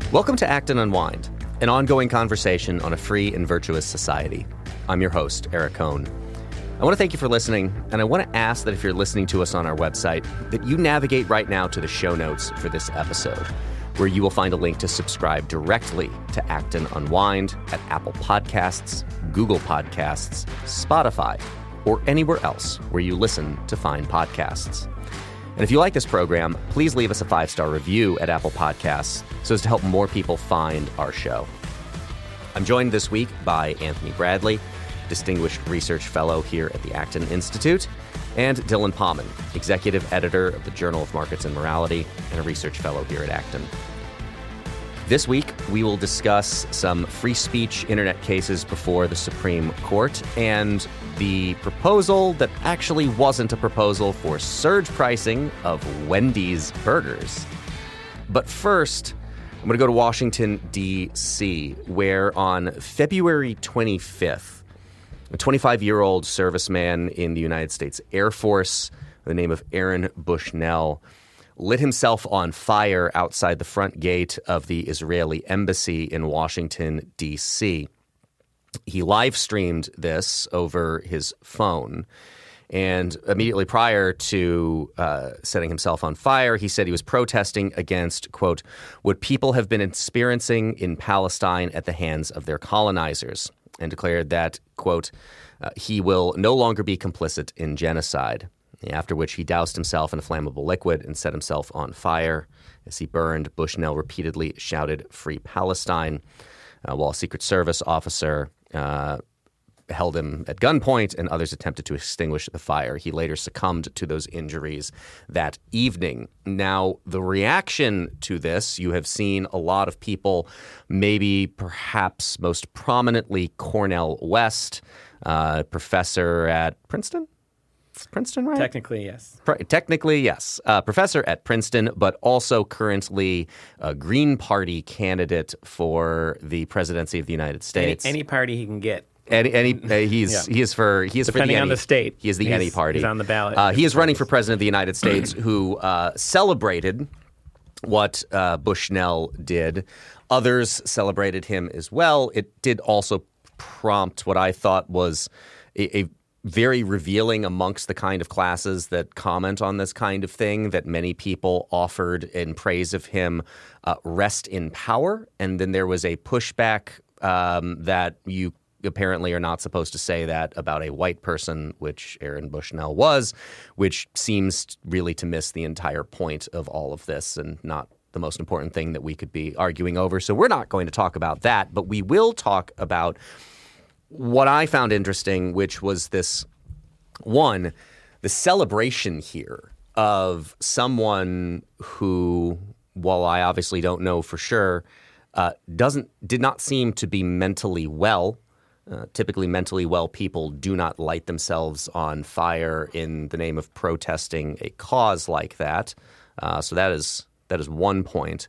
Welcome to Act and Unwind, an ongoing conversation on a free and virtuous society. I'm your host, Eric Cohn. I want to thank you for listening, and I want to ask that if you're listening to us on our website, that you navigate right now to the show notes for this episode, where you will find a link to subscribe directly to Act and Unwind at Apple Podcasts, Google Podcasts, Spotify, or anywhere else where you listen to fine podcasts. And if you like this program, please leave us a 5-star review at Apple Podcasts so as to help more people find our show. I'm joined this week by Anthony Bradley, Distinguished Research Fellow here at the Acton Institute, and Dylan Pauman, Executive Editor of the Journal of Markets and Morality and a Research Fellow here at Acton. This week, we will discuss some free speech internet cases before the Supreme Court and the proposal that actually wasn't a proposal for surge pricing of Wendy's burgers. But first, I'm going to go to Washington, D.C., where on February 25th, a 25-year-old serviceman in the United States Air Force, by the name of Aaron Bushnell, lit himself on fire outside the front gate of the Israeli embassy in Washington, D.C. He live-streamed this over his phone, and immediately prior to setting himself on fire, he said he was protesting against, quote, what people have been experiencing in Palestine at the hands of their colonizers, and declared that, quote, he will no longer be complicit in genocide. After which he doused himself in a flammable liquid and set himself on fire. As he burned, Bushnell repeatedly shouted, "Free Palestine," while a Secret Service officer held him at gunpoint and others attempted to extinguish the fire. He later succumbed to those injuries that evening. Now, the reaction to this, you have seen a lot of people, maybe perhaps most prominently Cornel West, professor at Princeton? Princeton, right? Technically, yes. Technically, yes. Professor at Princeton, but also currently a Green Party candidate for the presidency of the United States. Any party he can get. He is for depending on the state. He is the any party. He's on the ballot. He is running for president of the United States, who celebrated what Bushnell did. Others celebrated him as well. It did also prompt what I thought was a very revealing amongst the kind of classes that comment on this kind of thing, that many people offered in praise of him rest in power. And then there was a pushback that you apparently are not supposed to say that about a white person, which Aaron Bushnell was, which seems really to miss the entire point of all of this and not the most important thing that we could be arguing over. So we're not going to talk about that, but we will talk about what I found interesting, which was this, one, the celebration here of someone who, while I obviously don't know for sure, did not seem to be mentally well. Typically mentally well people do not light themselves on fire in the name of protesting a cause like that. So that is one point.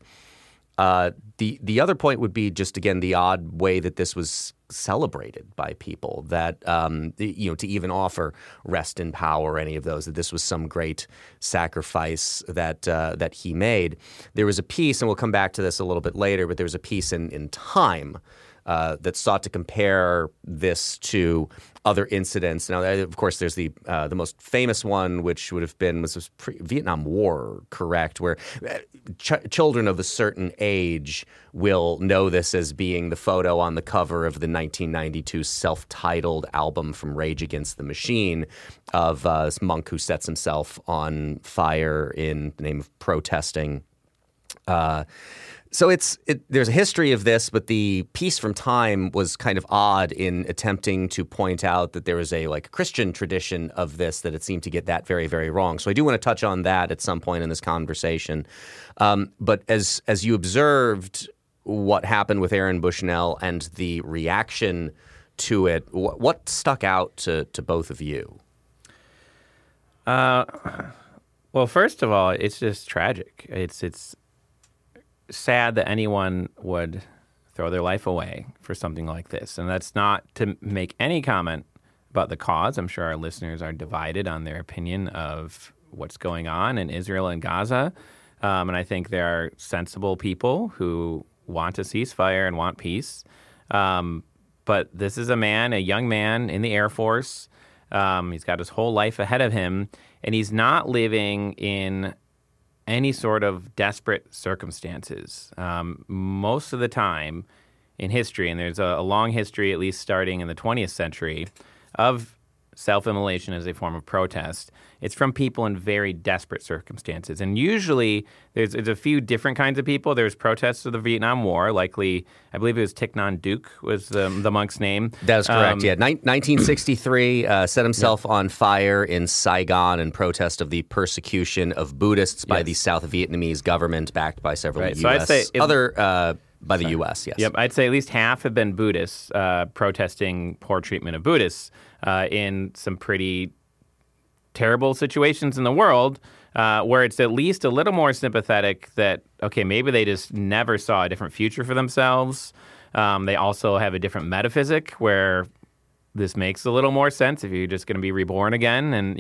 The other point would be just, again, the odd way that this was celebrated by people, that, to even offer rest in power or any of those, that this was some great sacrifice that he made. There was a piece, and we'll come back to this a little bit later, but there was a piece in Time that sought to compare this to other incidents. Now, of course, there's the most famous one, which would have been was Vietnam War, correct? Where children of a certain age will know this as being the photo on the cover of the 1992 self-titled album from Rage Against the Machine of this monk who sets himself on fire in the name of protesting. So there's a history of this, but the piece from Time was kind of odd in attempting to point out that there was a Christian tradition of this, that it seemed to get that very, very wrong. So I do want to touch on that at some point in this conversation. But as you observed what happened with Aaron Bushnell and the reaction to it, what stuck out to both of you? Well, first of all, it's just tragic. It's sad that anyone would throw their life away for something like this. And that's not to make any comment about the cause. I'm sure our listeners are divided on their opinion of what's going on in Israel and Gaza. And I think there are sensible people who want a ceasefire and want peace. But this is a young man in the Air Force. He's got his whole life ahead of him, and he's not living in any sort of desperate circumstances. Most of the time in history, and there's a long history, at least starting in the 20th century, of self-immolation as a form of protest. It's from people in very desperate circumstances. And usually there's a few different kinds of people. There's protests of the Vietnam War, likely, I believe it was Thich Nhat Duc was the monk's name. That is correct, 1963, set himself on fire in Saigon in protest of the persecution of Buddhists by the South Vietnamese government, backed by several U.S. So I'd say by the U.S., yes. Yep, I'd say at least half have been Buddhists protesting poor treatment of Buddhists in some pretty terrible situations in the world where it's at least a little more sympathetic that, okay, maybe they just never saw a different future for themselves. They also have a different metaphysic where this makes a little more sense if you're just going to be reborn again. And,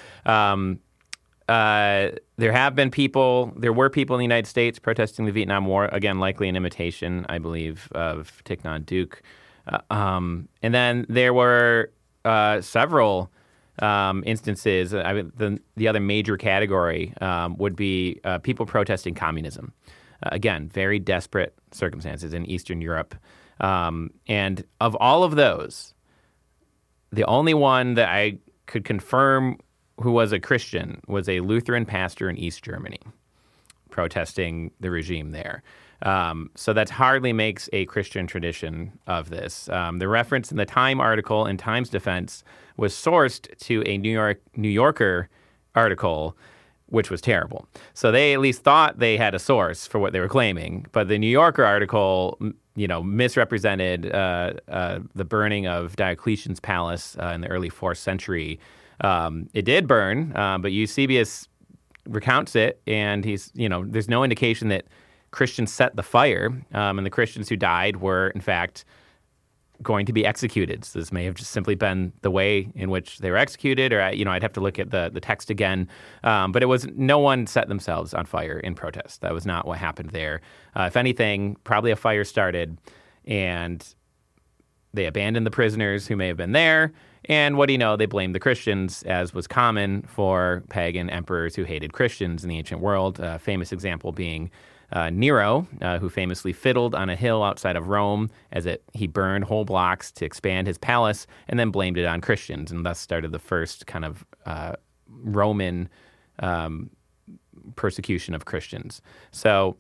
there were people in the United States protesting the Vietnam War, again, likely an imitation, I believe, of Thich Nhat Duc. And then there were several instances. The other major category would be people protesting communism. Again, very desperate circumstances in Eastern Europe. And of all of those, the only one that I could confirm who was a Christian was a Lutheran pastor in East Germany protesting the regime there. So that hardly makes a Christian tradition of this. The reference in the Time article in Time's defense was sourced to a New Yorker article, which was terrible. So they at least thought they had a source for what they were claiming. But the New Yorker article, misrepresented the burning of Diocletian's palace in the early 4th century. It did burn, but Eusebius recounts it, and there's no indication that Christians set the fire, and the Christians who died were, in fact, going to be executed. So this may have just simply been the way in which they were executed, or I'd have to look at the text again. But no one set themselves on fire in protest. That was not what happened there. If anything, probably a fire started, and they abandoned the prisoners who may have been there. And what do you know? They blamed the Christians, as was common for pagan emperors who hated Christians in the ancient world. A famous example being Nero, who famously fiddled on a hill outside of Rome he burned whole blocks to expand his palace and then blamed it on Christians, and thus started the first kind of Roman persecution of Christians. So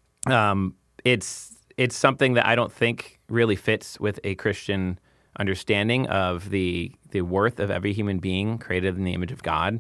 it's something that I don't think really fits with a Christian understanding of the worth of every human being created in the image of God.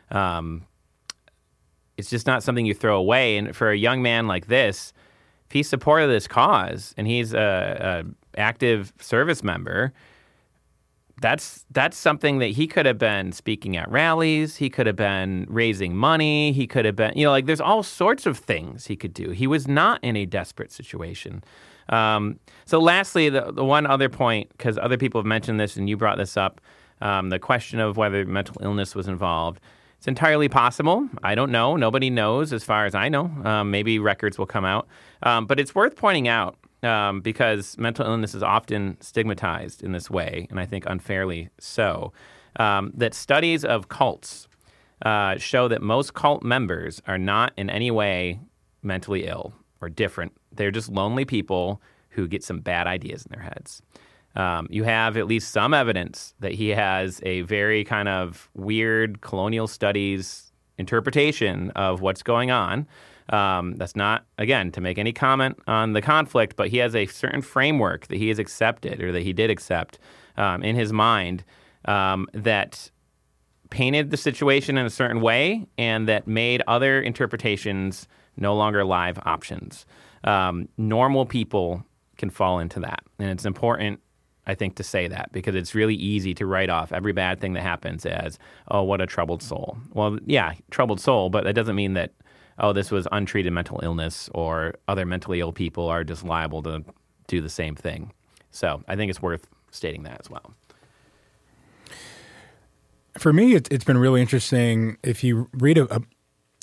It's just not something you throw away. And for a young man like this, if he supported this cause and he's a active service member, that's something that he could have been speaking at rallies. He could have been raising money. He could have been, there's all sorts of things he could do. He was not in a desperate situation. So lastly, the one other point, because other people have mentioned this and you brought this up, the question of whether mental illness was involved. It's entirely possible. I don't know. Nobody knows as far as I know. Maybe records will come out. But it's worth pointing out because mental illness is often stigmatized in this way, and I think unfairly so, that studies of cults show that most cult members are not in any way mentally ill or different. They're just lonely people who get some bad ideas in their heads. You have at least some evidence that he has a very kind of weird colonial studies interpretation of what's going on. That's not, again, to make any comment on the conflict, but he has a certain framework that he has accepted or that he did accept in his mind that painted the situation in a certain way and that made other interpretations no longer live options. Normal people can fall into that. And it's important, I think, to say that because it's really easy to write off every bad thing that happens as, oh, what a troubled soul. Well, yeah, troubled soul, but that doesn't mean that, oh, this was untreated mental illness or other mentally ill people are just liable to do the same thing. So I think it's worth stating that as well. For me, it's been really interesting. If you read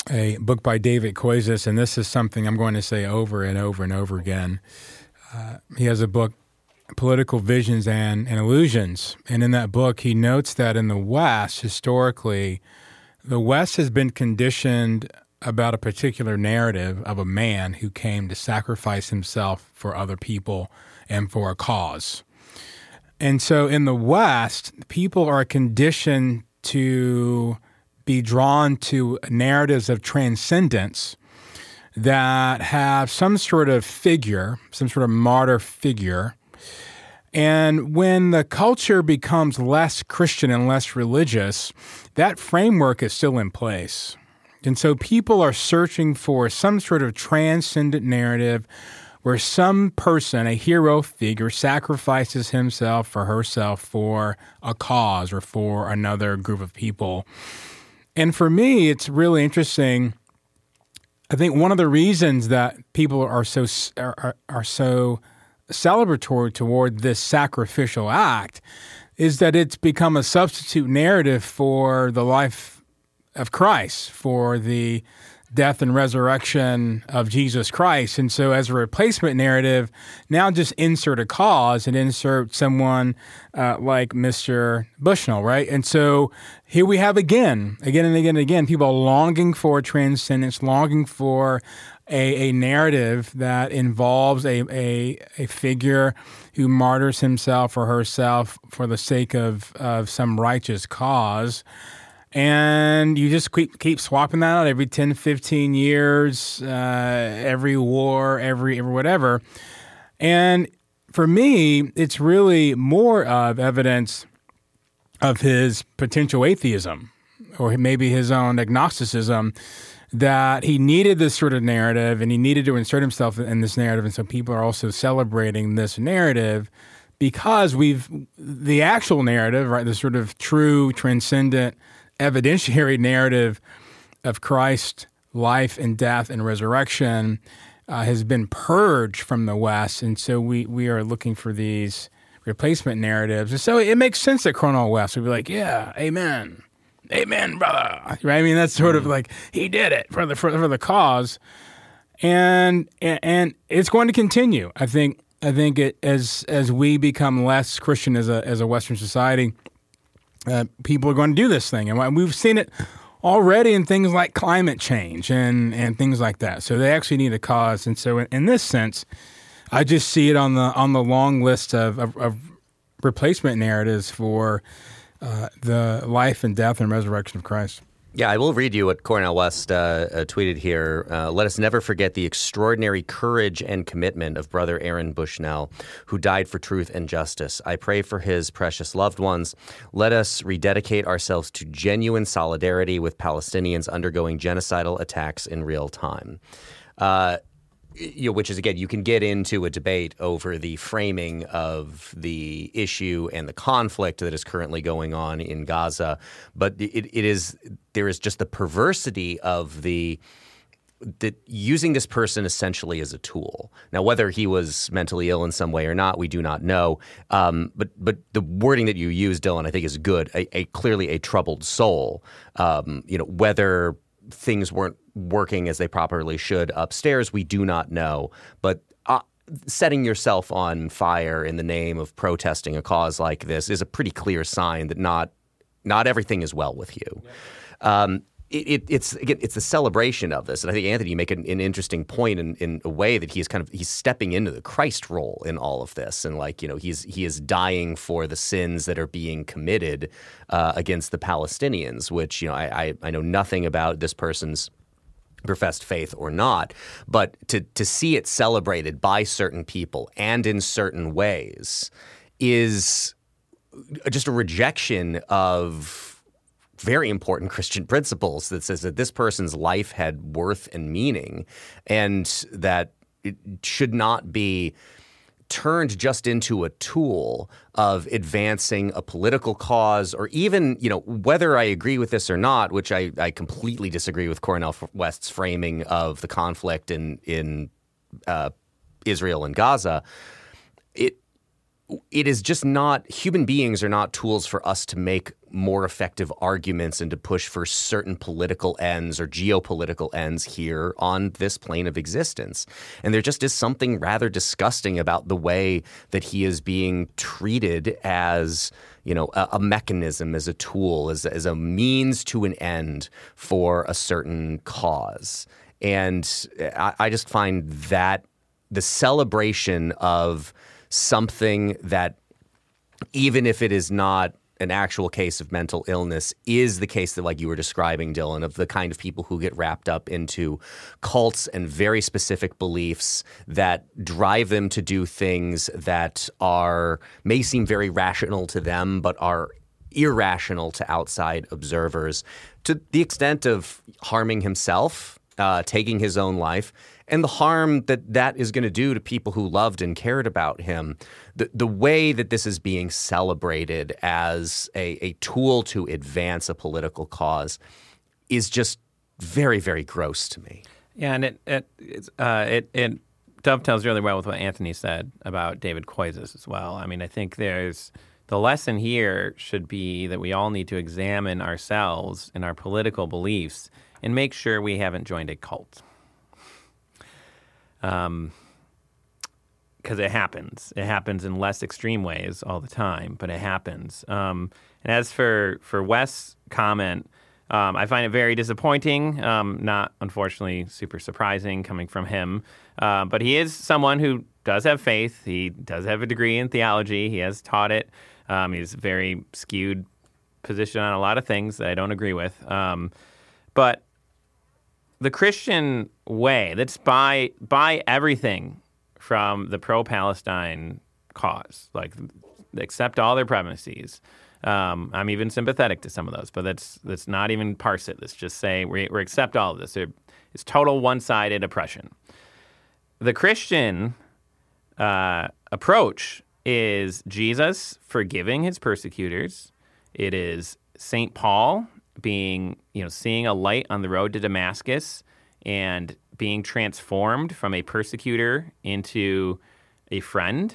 a book by David Koyzis, and this is something I'm going to say over and over and over again. He has a book, Political Visions and Illusions, and in that book he notes that in the West, historically, the West has been conditioned about a particular narrative of a man who came to sacrifice himself for other people and for a cause. And so in the West, people are conditioned to be drawn to narratives of transcendence that have some sort of figure, some sort of martyr figure. And when the culture becomes less Christian and less religious, that framework is still in place. And so people are searching for some sort of transcendent narrative where some person, a hero figure, sacrifices himself or herself for a cause or for another group of people. And for me, it's really interesting. I think one of the reasons that people are so celebratory toward this sacrificial act is that it's become a substitute narrative for the life of Christ, for the death and resurrection of Jesus Christ. And so as a replacement narrative, now just insert a cause and insert someone like Mr. Bushnell, right? And so here we have again and again, people longing for transcendence, longing for a narrative that involves a figure who martyrs himself or herself for the sake of some righteous cause. And you just keep swapping that out every 10, 15 years, every war, every whatever. And for me, it's really more of evidence of his potential atheism or maybe his own agnosticism, that he needed this sort of narrative and he needed to insert himself in this narrative. And so people are also celebrating this narrative because the actual narrative, right, the sort of true, transcendent, evidentiary narrative of Christ's life and death and resurrection has been purged from the West. And so we are looking for these replacement narratives. And so it makes sense that Cornel West would be like, yeah, amen. Amen, brother. Right? I mean, that's sort of like he did it for the cause. And it's going to continue. I think it as we become less Christian as a Western society, people are going to do this thing. And we've seen it already in things like climate change and things like that. So they actually need a cause. And so in this sense, I just see it on the long list of replacement narratives for the life and death and resurrection of Christ. Yeah, I will read you what Cornel West tweeted here. Let us never forget the extraordinary courage and commitment of Brother Aaron Bushnell, who died for truth and justice. I pray for his precious loved ones. Let us rededicate ourselves to genuine solidarity with Palestinians undergoing genocidal attacks in real time. Which is, again, you can get into a debate over the framing of the issue and the conflict that is currently going on in Gaza. But there is just the perversity of that using this person essentially as a tool. Now, whether he was mentally ill in some way or not, we do not know. But the wording that you use, Dylan, I think is good. Clearly a troubled soul. Whether things weren't working as they properly should upstairs, we do not know. But setting yourself on fire in the name of protesting a cause like this is a pretty clear sign that not everything is well with you. Yeah. It's a celebration of this, and I think, Anthony, you make an interesting point in a way that he's stepping into the Christ role in all of this, and he is dying for the sins that are being committed against the Palestinians, which I know nothing about this person's professed faith or not, but to see it celebrated by certain people and in certain ways is just a rejection of very important Christian principles that says that this person's life had worth and meaning, and that it should not be turned just into a tool of advancing a political cause, or even, whether I agree with this or not, which I completely disagree with Cornel West's framing of the conflict in Israel and Gaza. it is just not, human beings are not tools for us to make more effective arguments and to push for certain political ends or geopolitical ends here on this plane of existence. And there just is something rather disgusting about the way that he is being treated as, a mechanism, as a tool, as a means to an end for a certain cause. And I just find that the celebration of something that, even if it is not an actual case of mental illness, is the case that, like you were describing, Dylan, of the kind of people who get wrapped up into cults and very specific beliefs that drive them to do things that may seem very rational to them, but are irrational to outside observers, to the extent of harming himself, taking his own life, and the harm that is going to do to people who loved and cared about him. The way that this is being celebrated as a tool to advance a political cause is just very, very gross to me. Yeah, and it dovetails really well with what Anthony said about David Koyzis as well. I mean, I think the lesson here should be that we all need to examine ourselves and our political beliefs and make sure we haven't joined a cult. Because it happens. It happens in less extreme ways all the time, but it happens. And as for Wes' comment, I find it very disappointing, not unfortunately super surprising coming from him. But he is someone who does have faith. He does have a degree in theology. He has taught it. He's a very skewed position on a lot of things that I don't agree with. But the Christian way, that's by everything from the pro-Palestine cause, like accept all their premises. I'm even sympathetic to some of those, but let's not even parse it. Let's just say we accept all of this. It's total one-sided oppression. The Christian approach is Jesus forgiving his persecutors. It is St. Paul seeing a light on the road to Damascus and being transformed from a persecutor into a friend.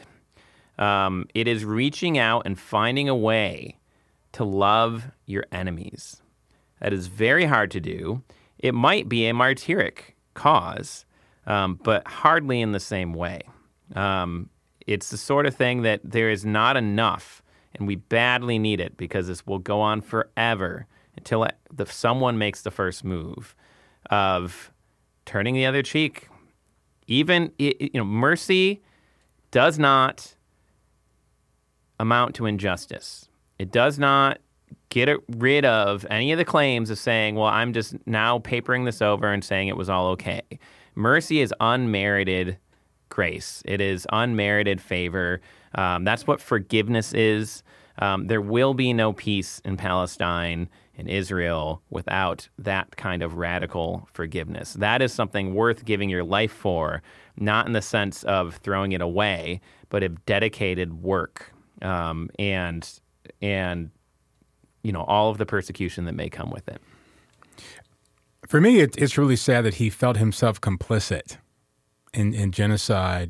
It is reaching out and finding a way to love your enemies. That is very hard to do. It might be a martyric cause, but hardly in the same way. It's the sort of thing that there is not enough, and we badly need it because this will go on forever until someone makes the first move of turning the other cheek. Even, mercy does not amount to injustice. It does not get rid of any of the claims of saying, well, I'm just now papering this over and saying it was all okay. Mercy is unmerited grace. It is unmerited favor. That's what forgiveness is. There will be no peace in Palestine, in Israel, without that kind of radical forgiveness. That is something worth giving your life for, not in the sense of throwing it away, but of dedicated work and all of the persecution that may come with it. For me, it's really sad that he felt himself complicit in genocide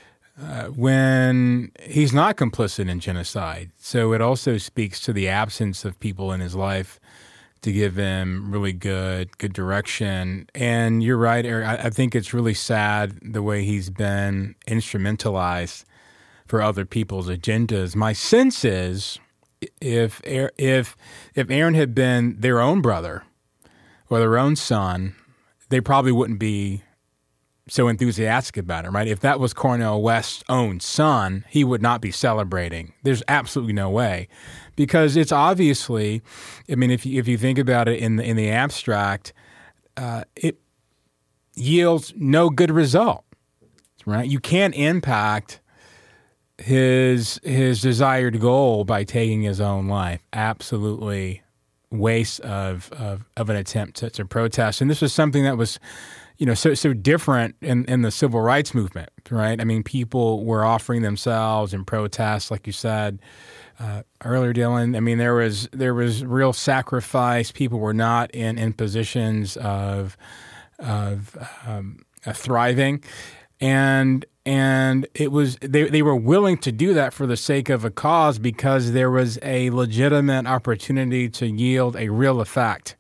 when he's not complicit in genocide. So it also speaks to the absence of people in his life to give him really good direction. And you're right, Eric. I think it's really sad the way he's been instrumentalized for other people's agendas. My sense is if Aaron had been their own brother or their own son, they probably wouldn't be so enthusiastic about it, right? If that was Cornel West's own son, he would not be celebrating. There's absolutely no way, because it's obviously, I mean, if you think about it in the abstract, it yields no good result, right? You can't impact his desired goal by taking his own life. Absolutely waste of an attempt to protest. And this was something that was, so different in the civil rights movement, right? I mean, people were offering themselves in protest, like you said earlier, Dylan. I mean, there was real sacrifice. People were not in positions of thriving. and it was they were willing to do that for the sake of a cause because there was a legitimate opportunity to yield a real effect.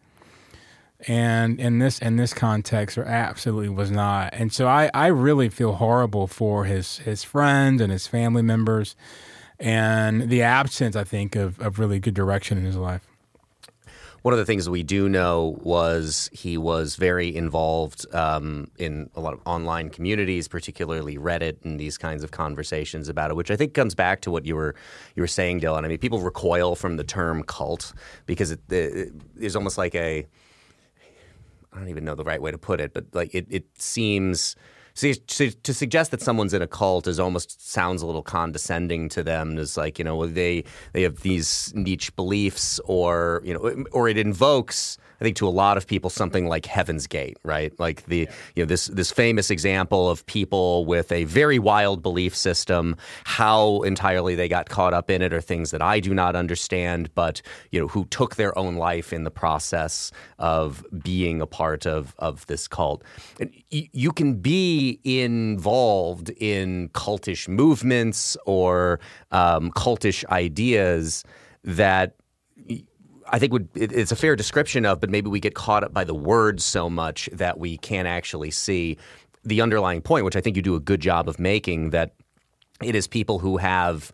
And in this context, there absolutely was not. And so I really feel horrible for his friends and his family members, and the absence, I think, of really good direction in his life. One of the things we do know was he was very involved in a lot of online communities, particularly Reddit, and these kinds of conversations about it, which I think comes back to what you were saying, Dylan. I mean, people recoil from the term cult because there's almost like I don't even know the right way to put it, but like it seems to suggest that someone's in a cult almost sounds a little condescending to them. It's like, they have these niche beliefs, or it invokes, I think, to a lot of people something like Heaven's Gate, right? Like this famous example of people with a very wild belief system. How entirely they got caught up in it are things that I do not understand, but who took their own life in the process of being a part of this cult. And you can be involved in cultish movements or cultish ideas that I think it's a fair description of, but maybe we get caught up by the words so much that we can't actually see the underlying point, which I think you do a good job of making, that it is people who have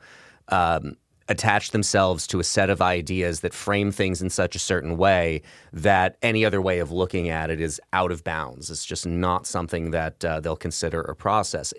attach themselves to a set of ideas that frame things in such a certain way that any other way of looking at it is out of bounds. It's just not something that they'll consider or process.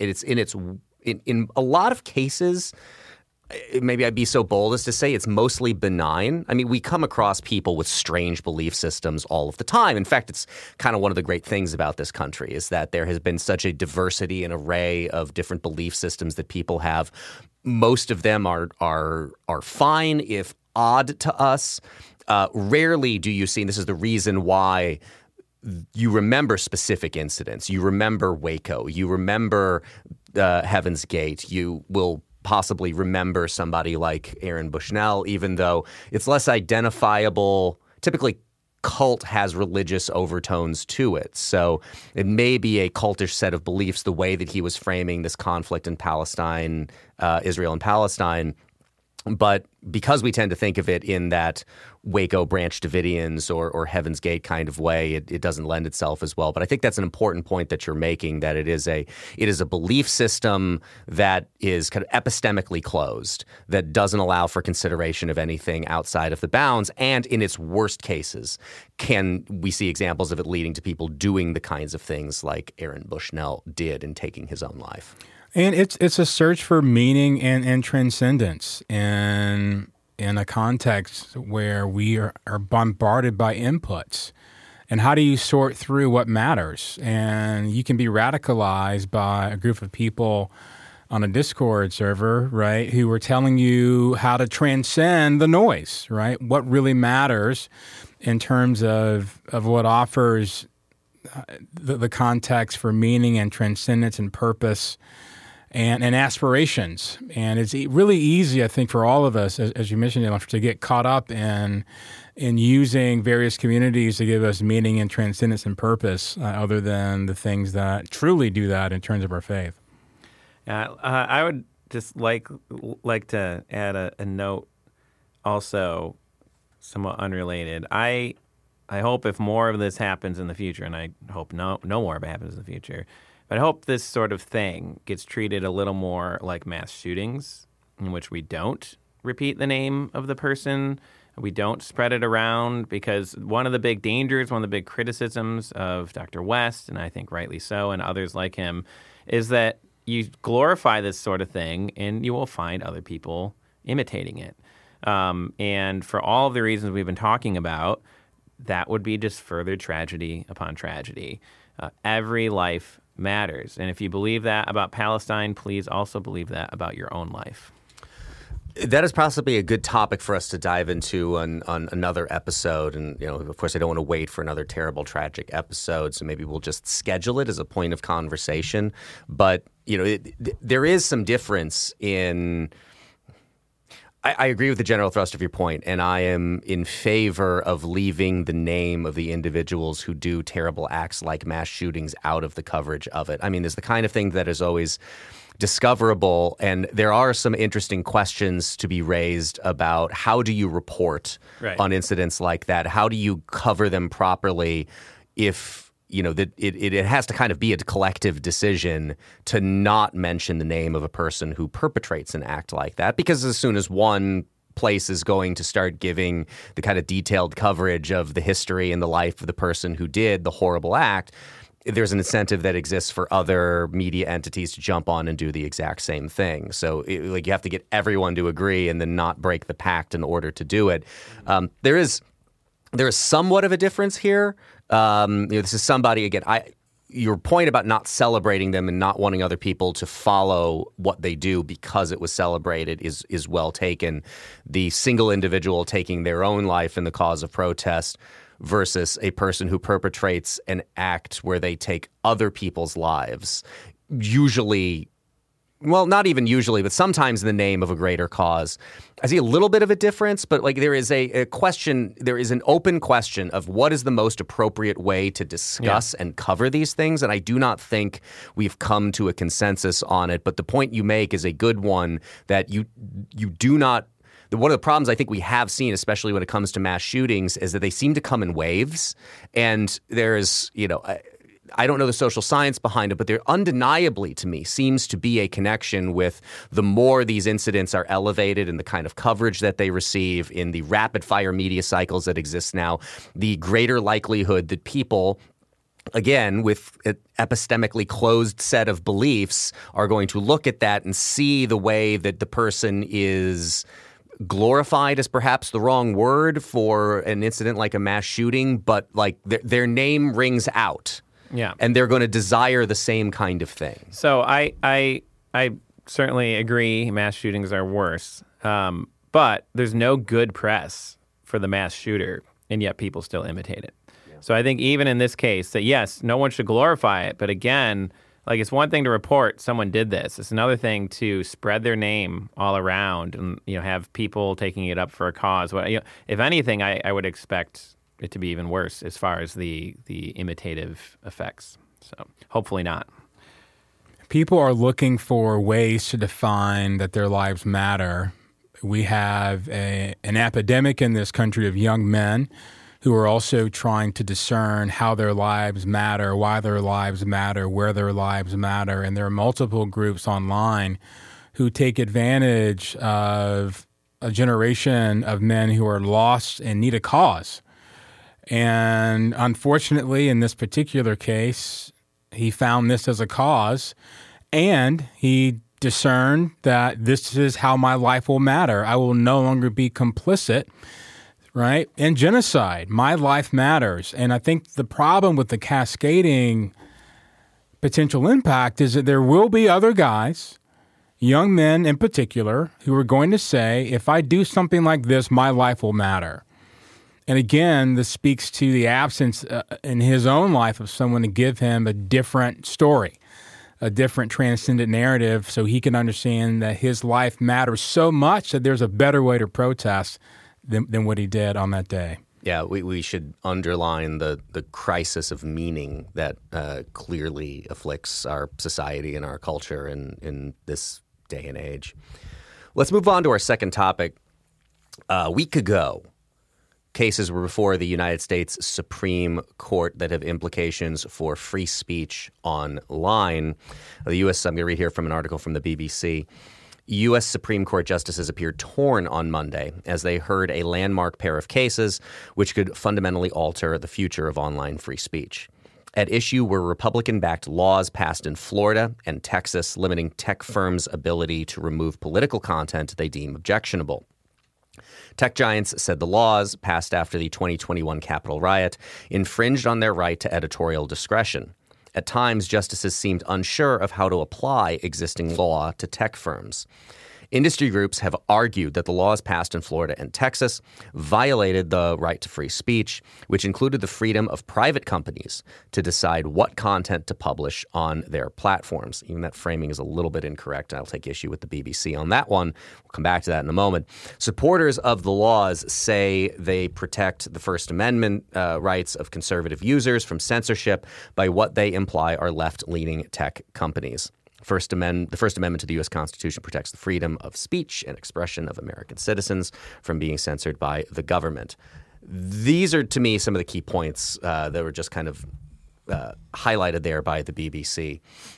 In a lot of cases, maybe I'd be so bold as to say it's mostly benign. I mean, we come across people with strange belief systems all of the time. In fact, it's kind of one of the great things about this country is that there has been such a diversity and array of different belief systems that people have. Most of them are fine, if odd to us. Rarely do you see, and this is the reason why you remember specific incidents. You remember Waco. You remember Heaven's Gate. You will possibly remember somebody like Aaron Bushnell, even though it's less identifiable. Typically, cult has religious overtones to it. So it may be a cultish set of beliefs, the way that he was framing this conflict in Palestine, Israel and Palestine. But because we tend to think of it in that Waco Branch Davidians or Heaven's Gate kind of way, it doesn't lend itself as well. But I think that's an important point that you're making, that it is a belief system that is kind of epistemically closed, that doesn't allow for consideration of anything outside of the bounds. And in its worst cases, can we see examples of it leading to people doing the kinds of things like Aaron Bushnell did in taking his own life. And it's a search for meaning and transcendence in a context where we are bombarded by inputs. And how do you sort through what matters? And you can be radicalized by a group of people on a Discord server, right, who are telling you how to transcend the noise, right? What really matters in terms of what offers the context for meaning and transcendence and purpose and aspirations. And it's really easy, I think, for all of us, as you mentioned, to get caught up in using various communities to give us meaning and transcendence and purpose, other than the things that truly do that in terms of our faith. I would just like to add a note, also somewhat unrelated. I hope if more of this happens in the future, and I hope no more of it happens in the future, but I hope this sort of thing gets treated a little more like mass shootings, in which we don't repeat the name of the person, we don't spread it around, because one of the big dangers, one of the big criticisms of Dr. West, and I think rightly so, and others like him, is that you glorify this sort of thing and you will find other people imitating it. And for all of the reasons we've been talking about, that would be just further tragedy upon tragedy. Every life matters. And if you believe that about Palestine, please also believe that about your own life. That is possibly a good topic for us to dive into on another episode. And, of course, I don't want to wait for another terrible, tragic episode. So maybe we'll just schedule it as a point of conversation. But, there is some difference in I agree with the general thrust of your point, and I am in favor of leaving the name of the individuals who do terrible acts like mass shootings out of the coverage of it. I mean, there's the kind of thing that is always discoverable, and there are some interesting questions to be raised about how do you report on incidents like that? How do you cover them properly if that it has to kind of be a collective decision to not mention the name of a person who perpetrates an act like that, because as soon as one place is going to start giving the kind of detailed coverage of the history and the life of the person who did the horrible act, there's an incentive that exists for other media entities to jump on and do the exact same thing. So you have to get everyone to agree and then not break the pact in order to do it. There is somewhat of a difference here. This is somebody, again, your point about not celebrating them and not wanting other people to follow what they do because it was celebrated is well taken. The single individual taking their own life in the cause of protest versus a person who perpetrates an act where they take other people's lives, usually, well, not even usually, but sometimes in the name of a greater cause. I see a little bit of a difference, but there is a question, there is an open question of what is the most appropriate way to discuss and cover these things. And I do not think we've come to a consensus on it. But the point you make is a good one, that you do not. One of the problems I think we have seen, especially when it comes to mass shootings, is that they seem to come in waves. And there's, I don't know the social science behind it, but there undeniably, to me, seems to be a connection with the more these incidents are elevated in the kind of coverage that they receive in the rapid-fire media cycles that exist now, the greater likelihood that people, again, with an epistemically closed set of beliefs, are going to look at that and see the way that the person is glorified is perhaps the wrong word for an incident like a mass shooting, but their name rings out. Yeah. And they're going to desire the same kind of thing. So I certainly agree mass shootings are worse. But there's no good press for the mass shooter, and yet people still imitate it. Yeah. So I think even in this case that, yes, no one should glorify it. But again, it's one thing to report someone did this. It's another thing to spread their name all around and, have people taking it up for a cause. Well, if anything, I would expect it to be even worse as far as the imitative effects. So hopefully not. People are looking for ways to define that their lives matter. We have an epidemic in this country of young men who are also trying to discern how their lives matter, why their lives matter, where their lives matter. And there are multiple groups online who take advantage of a generation of men who are lost and need a cause. And unfortunately, in this particular case, he found this as a cause, and he discerned that this is how my life will matter. I will no longer be complicit, right, in genocide. My life matters. And I think the problem with the cascading potential impact is that there will be other guys, young men in particular, who are going to say, if I do something like this, my life will matter. And again, this speaks to the absence in his own life of someone to give him a different story, a different transcendent narrative, so he can understand that his life matters so much that there's a better way to protest than what he did on that day. Yeah, we should underline the crisis of meaning that clearly afflicts our society and our culture in this day and age. Let's move on to our second topic. A week ago, cases were before the United States Supreme Court that have implications for free speech online. The U.S., I'm going to read here from an article from the BBC. U.S. Supreme Court justices appeared torn on Monday as they heard a landmark pair of cases which could fundamentally alter the future of online free speech. At issue were Republican-backed laws passed in Florida and Texas limiting tech firms' ability to remove political content they deem objectionable. Tech giants said the laws, passed after the 2021 Capitol riot, infringed on their right to editorial discretion. At times, justices seemed unsure of how to apply existing law to tech firms. Industry groups have argued that the laws passed in Florida and Texas violated the right to free speech, which included the freedom of private companies to decide what content to publish on their platforms. Even that framing is a little bit incorrect, and I'll take issue with the BBC on that one. We'll come back to that in a moment. Supporters of the laws say they protect the First Amendment rights of conservative users from censorship by what they imply are left-leaning tech companies. The First Amendment to the U.S. Constitution protects the freedom of speech and expression of American citizens from being censored by the government. These are, to me, some of the key points that were just kind of highlighted there by the BBC.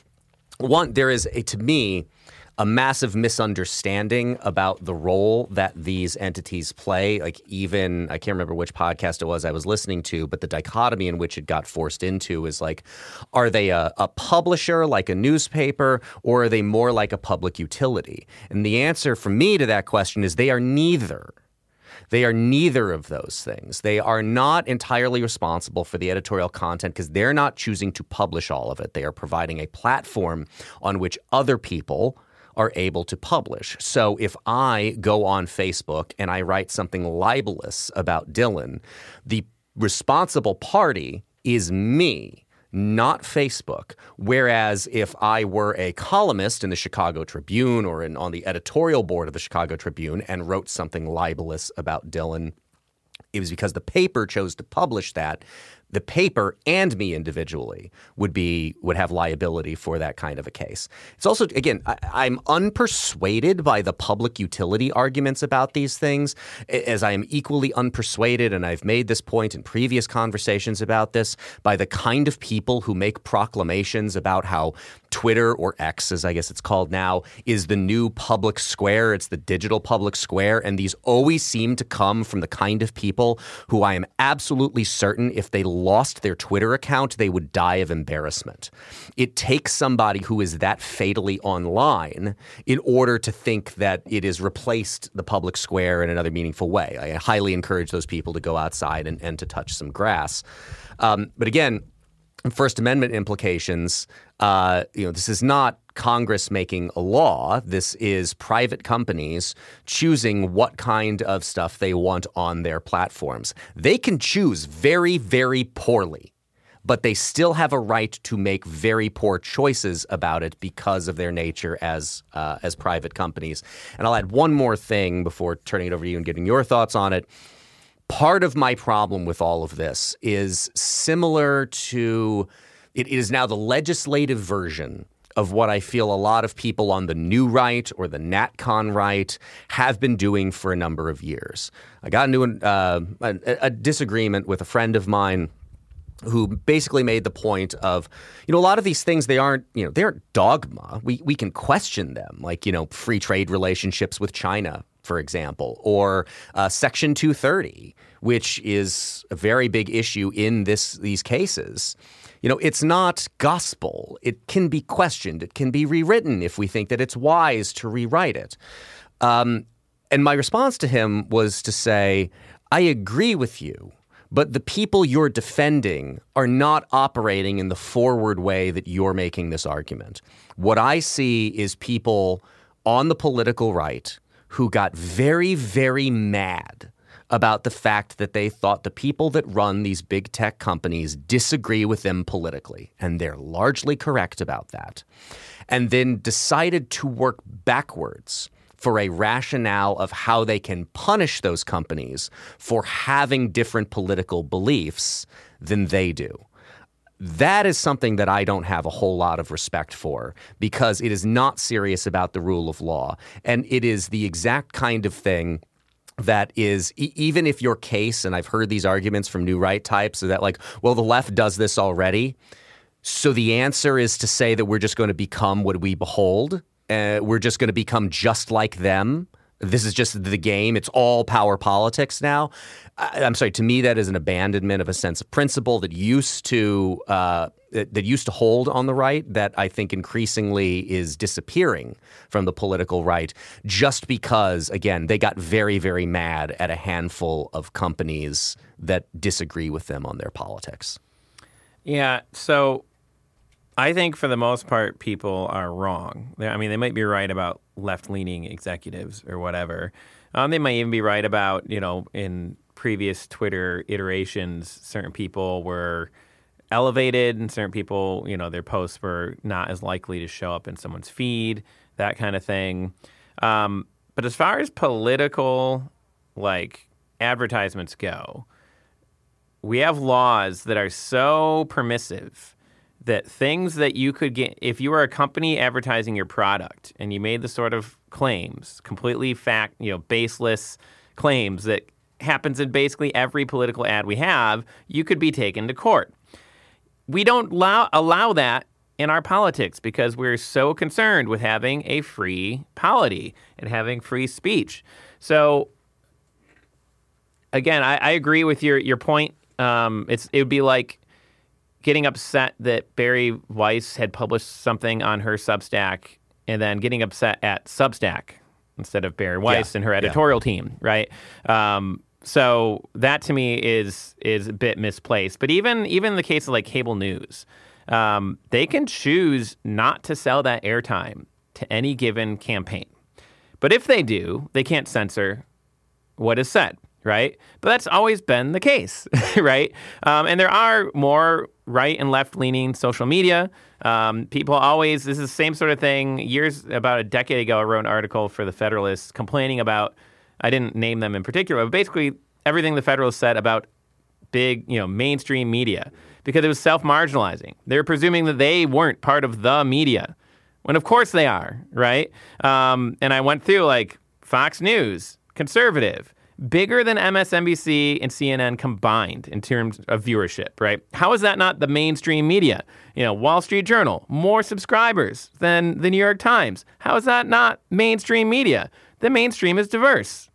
One, there is, to me, a massive misunderstanding about the role that these entities play. Like, even, I can't remember which podcast it was I was listening to, but the dichotomy in which it got forced into is like, are they a publisher like a newspaper, or are they more like a public utility? And the answer for me to that question is they are neither. They are neither of those things. They are not entirely responsible for the editorial content because they're not choosing to publish all of it. They are providing a platform on which other people are able to publish. So if I go on Facebook and I write something libelous about Dylan, the responsible party is me, not Facebook. Whereas if I were a columnist in the Chicago Tribune or on the editorial board of the Chicago Tribune and wrote something libelous about Dylan, it was because the paper chose to publish that. The paper and me individually would have liability for that kind of a case. It's also, again, I'm unpersuaded by the public utility arguments about these things, as I am equally unpersuaded, and I've made this point in previous conversations about this, by the kind of people who make proclamations about how Twitter, or X as I guess it's called now, is the new public square. It's the digital public square. And these always seem to come from the kind of people who I am absolutely certain if they lost their Twitter account, they would die of embarrassment. It takes somebody who is that fatally online in order to think that it has replaced the public square in another meaningful way. I highly encourage those people to go outside and to touch some grass. But again, First Amendment implications, this is not Congress making a law. This is private companies choosing what kind of stuff they want on their platforms. They can choose very, very poorly, but they still have a right to make very poor choices about it because of their nature as private companies. And I'll add one more thing before turning it over to you and getting your thoughts on it. Part of my problem with all of this is similar to it is now the legislative version of what I feel a lot of people on the new right or the NatCon right have been doing for a number of years. I got into a disagreement with a friend of mine who basically made the point of, a lot of these things, they aren't dogma. We can question them, like, free trade relationships with China, for example, or Section 230, which is a very big issue in these cases. It's not gospel. It can be questioned. It can be rewritten if we think that it's wise to rewrite it. And my response to him was to say, I agree with you, but the people you're defending are not operating in the forward way that you're making this argument. What I see is people on the political right who got very, very mad about the fact that they thought the people that run these big tech companies disagree with them politically, and they're largely correct about that, and then decided to work backwards for a rationale of how they can punish those companies for having different political beliefs than they do. That is something that I don't have a whole lot of respect for, because it is not serious about the rule of law. And it is the exact kind of thing that is, even if your case, and I've heard these arguments from new right types, that like, well, the left does this already. So the answer is to say that we're just going to become what we behold. We're just going to become just like them. This is just the game. It's all power politics now. I'm sorry. To me, that is an abandonment of a sense of principle that used to hold on the right, that I think increasingly is disappearing from the political right, just because, again, they got very, very mad at a handful of companies that disagree with them on their politics. Yeah. So I think for the most part, people are wrong. I mean, they might be right about left-leaning executives or whatever. They might even be right about, in previous Twitter iterations, certain people were elevated and certain people, their posts were not as likely to show up in someone's feed, that kind of thing. But as far as political, advertisements go, we have laws that are so permissive that things that you could get, if you were a company advertising your product and you made the sort of claims, completely baseless claims that happens in basically every political ad we have, you could be taken to court. We don't allow that in our politics because we're so concerned with having a free polity and having free speech. So, again, I agree with your point. It would be like getting upset that Bari Weiss had published something on her Substack and then getting upset at Substack instead of Bari Weiss and her editorial team, right? So that to me is a bit misplaced. But even in the case of like cable news, they can choose not to sell that airtime to any given campaign. But if they do, they can't censor what is said, right? But that's always been the case, right? And there are more right and left-leaning social media. People always, this is the same sort of thing. About a decade ago, I wrote an article for The Federalist complaining about, I didn't name them in particular, but basically everything The Federalist said about big, mainstream media, because it was self-marginalizing. They were presuming that they weren't part of the media, when of course they are, right? And I went through Fox News, conservative, bigger than MSNBC and CNN combined in terms of viewership, right? How is that not the mainstream media? Wall Street Journal, more subscribers than the New York Times. How is that not mainstream media? The mainstream is diverse.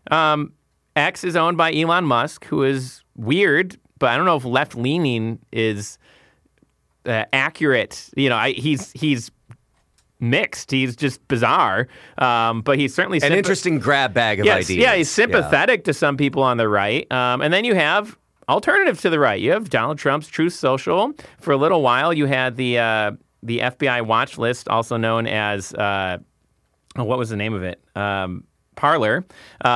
X is owned by Elon Musk, who is weird, but I don't know if left-leaning is accurate. He's mixed. He's just bizarre, but he's certainly an interesting grab bag of ideas. Yeah, he's sympathetic to some people on the right, and then you have alternative to the right. You have Donald Trump's Truth Social. For a little while, you had the FBI watch list, also known as what was the name of it? Parler.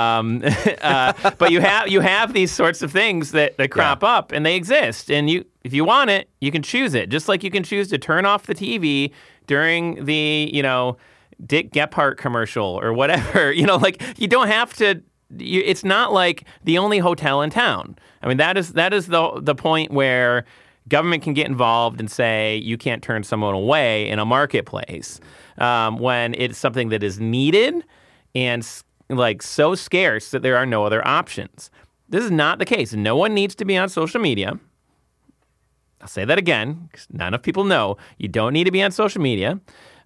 But you have these sorts of things that crop up, and they exist. And if you want it, you can choose it. Just like you can choose to turn off the TV during the, Dick Gephardt commercial or whatever. You don't have to. It's not like the only hotel in town. I mean, that is the point where government can get involved and say you can't turn someone away in a marketplace when it's something that is needed and so scarce that there are no other options. This is not the case. No one needs to be on social media. I'll say that again, because not enough people know. You don't need to be on social media.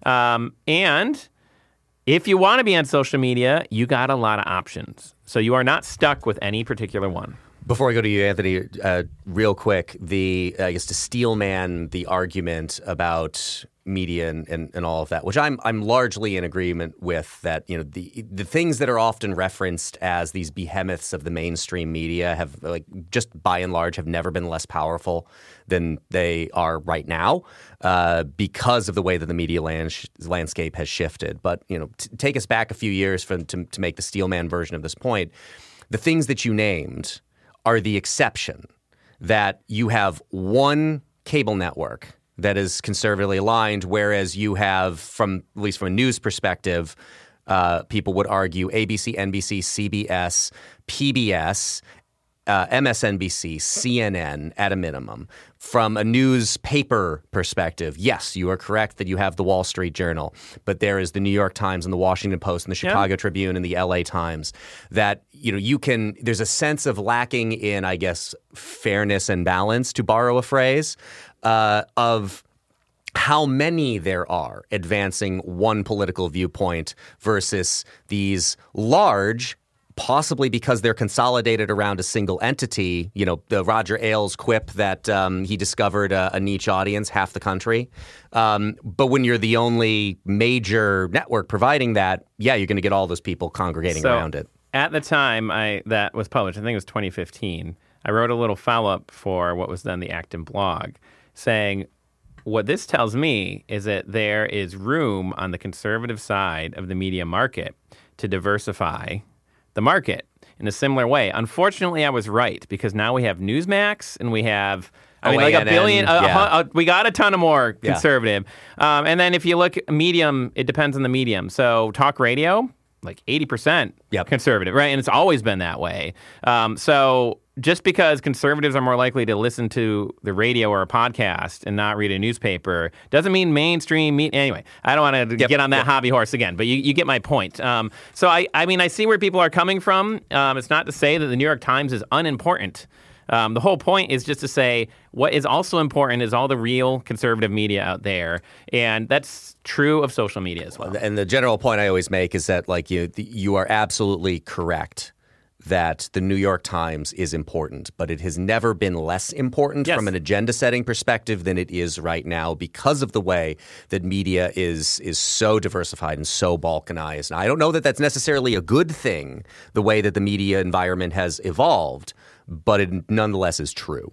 And if you want to be on social media, you got a lot of options. So you are not stuck with any particular one. Before I go to you, Anthony, real quick, to steelman the argument about media and all of that, which I'm largely in agreement with, that the things that are often referenced as these behemoths of the mainstream media have just by and large have never been less powerful than they are right now because of the way that the media landscape has shifted. But take us back a few years to make the steelman version of this point. The things that you named are the exception, that you have one cable network that is conservatively aligned, whereas you have, at least from a news perspective, people would argue ABC, NBC, CBS, PBS, MSNBC, CNN at a minimum. From a newspaper perspective, yes, you are correct that you have the Wall Street Journal, but there is the New York Times and the Washington Post and the Chicago Tribune and the LA Times that, there's a sense of lacking in, I guess, fairness and balance, to borrow a phrase, of how many there are advancing one political viewpoint versus these large, possibly because they're consolidated around a single entity, the Roger Ailes quip that he discovered a niche audience, half the country. But when you're the only major network providing that, you're going to get all those people congregating around it. At the time that was published, I think it was 2015, I wrote a little follow-up for what was then the Acton blog saying, what this tells me is that there is room on the conservative side of the media market to diversify the market in a similar way. Unfortunately, I was right, because now we have Newsmax and we have, like a billion, we got a ton of more conservative. And then if you look medium, it depends on the medium. So talk radio, like 80% conservative, right? And it's always been that way. So just because conservatives are more likely to listen to the radio or a podcast and not read a newspaper doesn't mean mainstream media. Anyway, I don't want to get on that hobby horse again, but you get my point. So I see where people are coming from. It's not to say that the New York Times is unimportant. The whole point is just to say what is also important is all the real conservative media out there, and that's true of social media as well. And the general point I always make is that, like, you are absolutely correct that the New York Times is important, but it has never been less important from an agenda-setting perspective than it is right now, because of the way that media is so diversified and so balkanized. Now, I don't know that that's necessarily a good thing, the way that the media environment has evolved, but it nonetheless is true.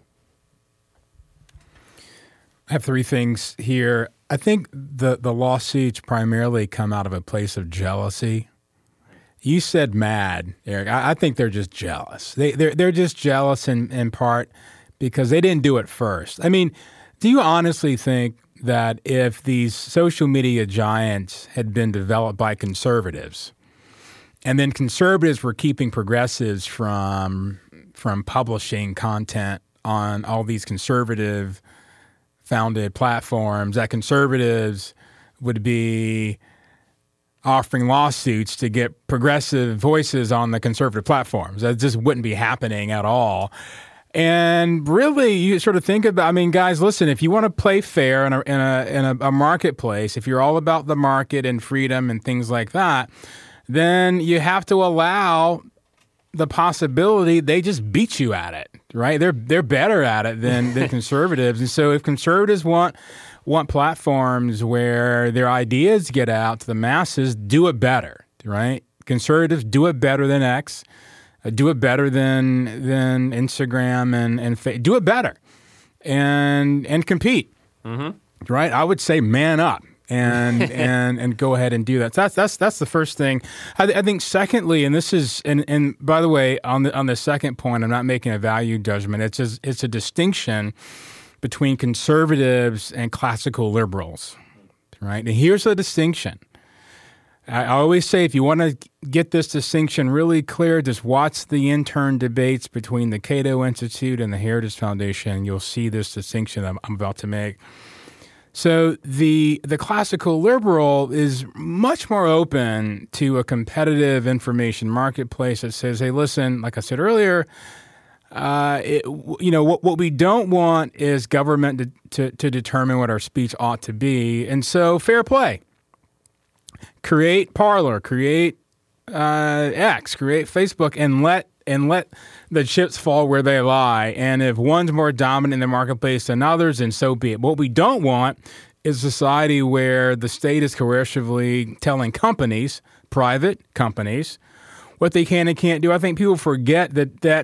I have three things here. I think the lawsuits primarily come out of a place of jealousy. You said mad, Eric. I think they're just jealous. They're just jealous in part because they didn't do it first. I mean, do you honestly think that if these social media giants had been developed by conservatives, and then conservatives were keeping progressives from publishing content on all these conservative-founded platforms, that conservatives would be offering lawsuits to get progressive voices on the conservative platforms? That just wouldn't be happening at all. And really, you sort of think about, I mean, guys, listen, if you want to play fair in a marketplace, if you're all about the market and freedom and things like that, then you have to allow the possibility they just beat you at it, right? They're better at it than conservatives. And so if conservatives want platforms where their ideas get out to the masses, do it better, right? Conservatives do it better than X, do it better than Instagram and do it better, and compete, right? I would say man up and go ahead and do that. So that's the first thing. I think secondly, and this is and by the way, on the second point, I'm not making a value judgment. It's a distinction between conservatives and classical liberals, right? And here's the distinction. I always say, if you want to get this distinction really clear, just watch the intern debates between the Cato Institute and the Heritage Foundation. You'll see this distinction I'm about to make. So the classical liberal is much more open to a competitive information marketplace that says, hey, listen, like I said earlier, what we don't want is government to determine what our speech ought to be. And so fair play. Create Parler, create X, create Facebook, and let the chips fall where they lie. And if one's more dominant in the marketplace than others, then so be it. What we don't want is a society where the state is coercively telling companies, private companies, what they can and can't do. I think people forget that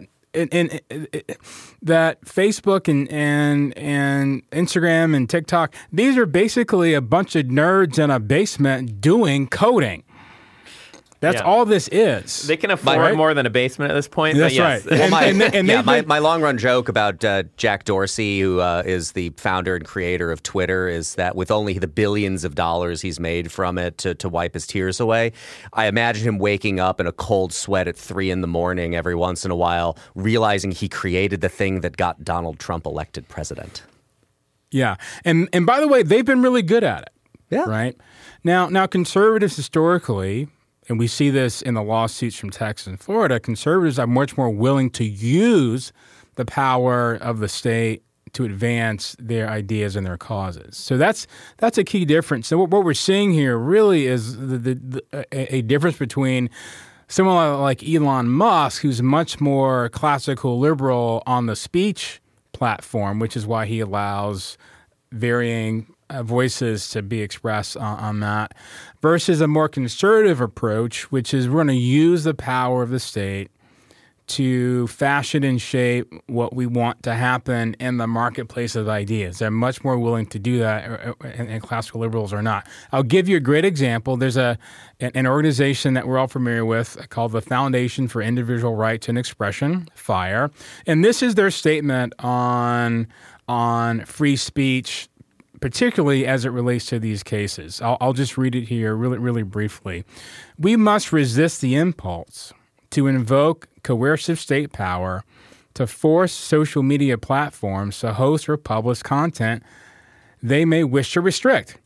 Facebook and Instagram and TikTok, these are basically a bunch of nerds in a basement doing coding. That's all this is. They can afford more than a basement at this point. That's but yes. right. My long-run joke about Jack Dorsey, who is the founder and creator of Twitter, is that with only the billions of dollars he's made from it to wipe his tears away, I imagine him waking up in a cold sweat at 3 a.m. every once in a while, realizing he created the thing that got Donald Trump elected president. Yeah. And by the way, they've been really good at it. Yeah. Right? Now conservatives historically, and we see this in the lawsuits from Texas and Florida, conservatives are much more willing to use the power of the state to advance their ideas and their causes. So that's a key difference. So what we're seeing here really is a difference between someone like Elon Musk, who's much more classical liberal on the speech platform, which is why he allows varying voices to be expressed on that, versus a more conservative approach, which is we're going to use the power of the state to fashion and shape what we want to happen in the marketplace of ideas. They're much more willing to do that, and classical liberals are not. I'll give you a great example. There's an organization that we're all familiar with called the Foundation for Individual Rights and Expression, FIRE, and this is their statement on free speech, particularly as it relates to these cases. I'll just read it here really, really briefly. We must resist the impulse to invoke coercive state power to force social media platforms to host or publish content they may wish to restrict.